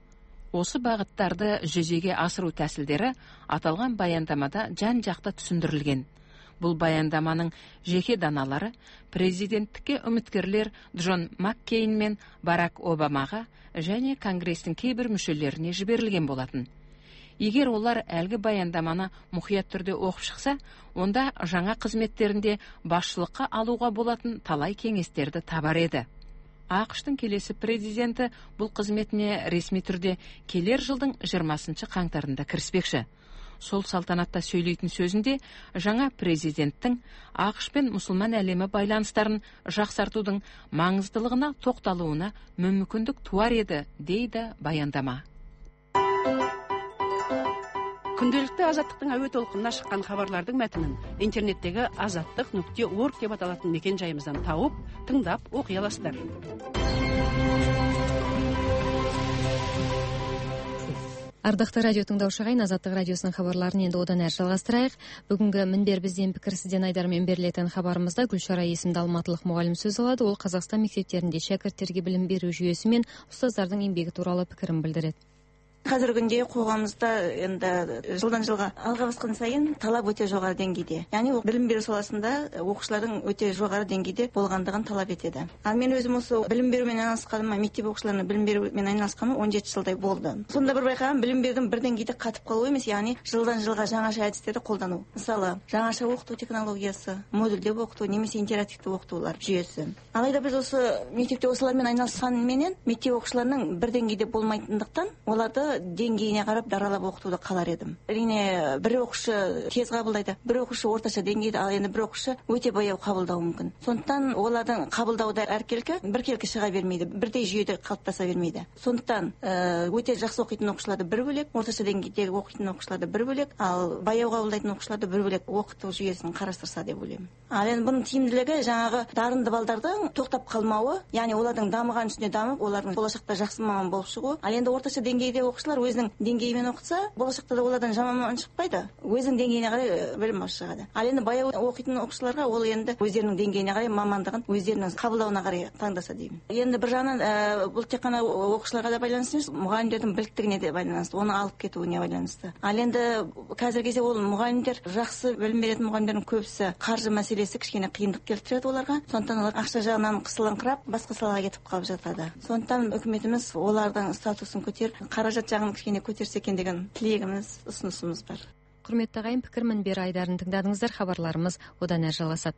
Осы бағыттарды жүзеге асыру тәсілдері аталған баяндамада жан-жақты түсіндірілген. Бұл баяндаманың жеке даналары президенттікке үміткерлер Джон Маккейн мен Барак Обамаға және Конгрестің кейбір мүшелеріне жіберілген болатын. Егер олар әлгі баяндаманы мұқият түрде оқып шықса, онда жаңа қызметтерінде басшылыққа алуға болатын талай кеңестерді табар еді. ақш-тың келесі президенті бұл қызметіне ресми түрде келер жылдың жиырмасыншы қаңтарында кіріспекші. Сол салтанатта сөйлейтін сөзінде жаңа президенттің ақш пен мұсылман әлемі байланыстарын жақсартудың маңыздылығына тоқталуына мүмкіндік туар еді, дейді баяндама. Күнделікті азаттықтың әуе толқынына шыққан хабарлардың мәтінін интернеттегі азаттық нүкте орг деп аталатын мекен жайымыздан тауып, тыңдап оқи аласыздар. Ардақты радио тыңдаушы ағайын, Азаттық радиосының хабарларын енді одан әрі жалғастырайық. Бүгінгі мінбер бізден пікір сізден айдармен берілетін хабарымызда Гүлшара есімді алматылық мұғалім сөз алады. Ол Қазақстан мектептерінде шәкірттерге білім беру жүйесі мен ұстаздардың еңбегі туралы пікірін білдіреді. Қазіргі күнде қоғамымызда енді жылдан жылға алға басқан сайын талап өте жоғары деңгейде. Яғни білім беру саласында оқушылардың өте жоғары деңгейде болғандығын талап етеді. Ал мен өзім осы білім берумен айналысқаныма, мектеп оқушыларына білім берумен айналысқаныма он жеті жылдай болды. Сонда бір байқағам, білім берудің бір деңгейде қатып қалуы емес, яғни жылдан жылға жаңаша әдістерді қолдану. Мысалы, жаңаша оқыту технологиясы, модульдеп оқыту немесе интерактивті оқытулар жүйесі. Алайда біз осы мектепте осылармен айналысқанменен мектеп оқушыларының бір деңгейде болмайтындықтан оларды деңгейіне қарап даралап оқытуды қалар едім. Әрине, бір оқушы тез қабылдайды, бір оқушы орташа деңгейде, ал енді бір оқушы өте баяу қабылдауы мүмкін. Сондықтан олардың қабылдауда әркелкі біркелкі шыға бермейді, бірдей жүйеде қалыптаса бермейді. Сондықтан өте жақсы оқитын оқушыларды бір бөлек, орташа деңгейдегі оқитын оқушыларды бір бөлек, ал баяу қабылдайтын оқушыларды бір бөлек оқыту жүйесін қарастырса деп ойлаймын. Ал енді бұның тиімділігі жаңағы дарынды балдардың тоқтап қалмауы, яғни олардың дамыған үстіне дамып, олардың болашақта жақсы маман болып шығуы. Ал енді орташа деңгейде оқушылар өзінің деңгейімен оқытса, болашақта да олардан жаман маман шықпайды, өзінің деңгейіне қарай білім алып шығады. Ал енді баяу оқитын оқушыларға ол енді өздерінің деңгейіне қарай мамандығын өздерінің қабылдауына қарай таңдаса деймін. Енді бір жағынан бұл тек қана оқушыларға да байланысты емес, мұғалімдердің біліктілігіне де байланысты, оны алып кетуіне байланысты. Ал енді қазіргі кезде ол мұғалімдер, жақсы білім беретін мұғалімдердің көбісі қаржы мәселесі кішкене қиындық келтіреді оларға. Сондықтан олар ақша жағынан қысылыңқырап, басқа салаға кетіп қалып жатады. Сондықтан үкіметіміз олардың статусын көтеріп, қаражат жағын кішкене көтерсе екен деген тілегіміз, ұсынысымыз бар. Құрметті ағайын, пікір мінбері айдарын тыңдадыңыздар. Хабарларымыз одан әрі жалғасады.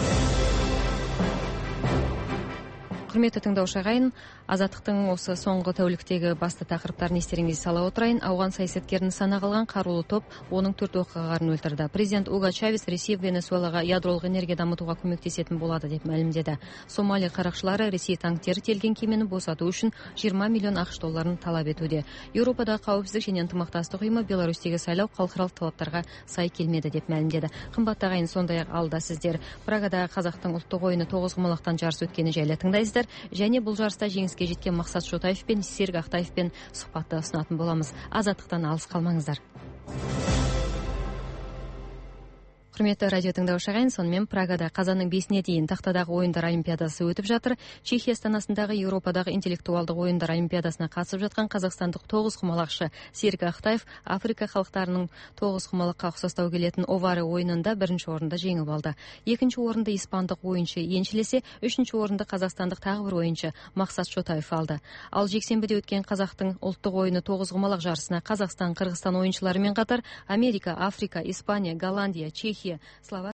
Құрметті тыңдаушы ағайын, Азаттықтың осы соңғы тәуліктегі басты тақырыптарын естеріңізге сала отырайын. Ауған саясаткерін нысана қылған қарулы топ оның төрт оқиғарын өлтірді. Президент Уго Чавес Ресей Венесуэлаға ядролық энергия дамытуға көмектесетін болады деп мәлімдеді. Сомали қарақшылары Ресей танктері телген кемені босату үшін жиырма миллион ақш долларын талап етуде. Еуропадағы қауіпсіздік және ынтымақтастық ұйымы Беларусьтегі сайлау халықаралық талаптарға сай келмеді деп мәлімдеді. Қымбатты ағайын, сондай-ақ алда сіздер Прагадағы қазақтың ұлттық ойыны тоғызқұмалақтан жарыс өткені жайлы тыңдайсыздар, және бұл жарыста жеңіске жеткен Мақсат Шотаев пен Серік Ақтаевпен сұхбатты ұсынатын боламыз. Азаттықтан алыс қалмаңыздар. Құрметті радио тыңдаушы ағайын, сонымен Прагада қазанның бесіне дейін тақтадағы ойындар олимпиадасы өтіп жатыр. Чехия астанасындағы Еуропадағы интеллектуалдық ойындар олимпиадасына қатысып жатқан қазақстандық тоғызқұмалақшы Серік Ақтаев Африка халықтарының тоғызқұмалаққа ұқсастау келетін Оваре ойынында бірінші орынды жеңіп алды. Екінші орынды испандық ойыншы еншілесе, үшінші орынды қазақстандық тағы бір ойыншы Мақсат Шотаев алды. Ал жексенбіде өткен қазақтың ұлттық ойыны тоғызқұмалақ жарысына Қазақстан, Қырғызстан ойыншыларымен қатар Америка, Африка, Испания, Голландия, Чехия, Словакия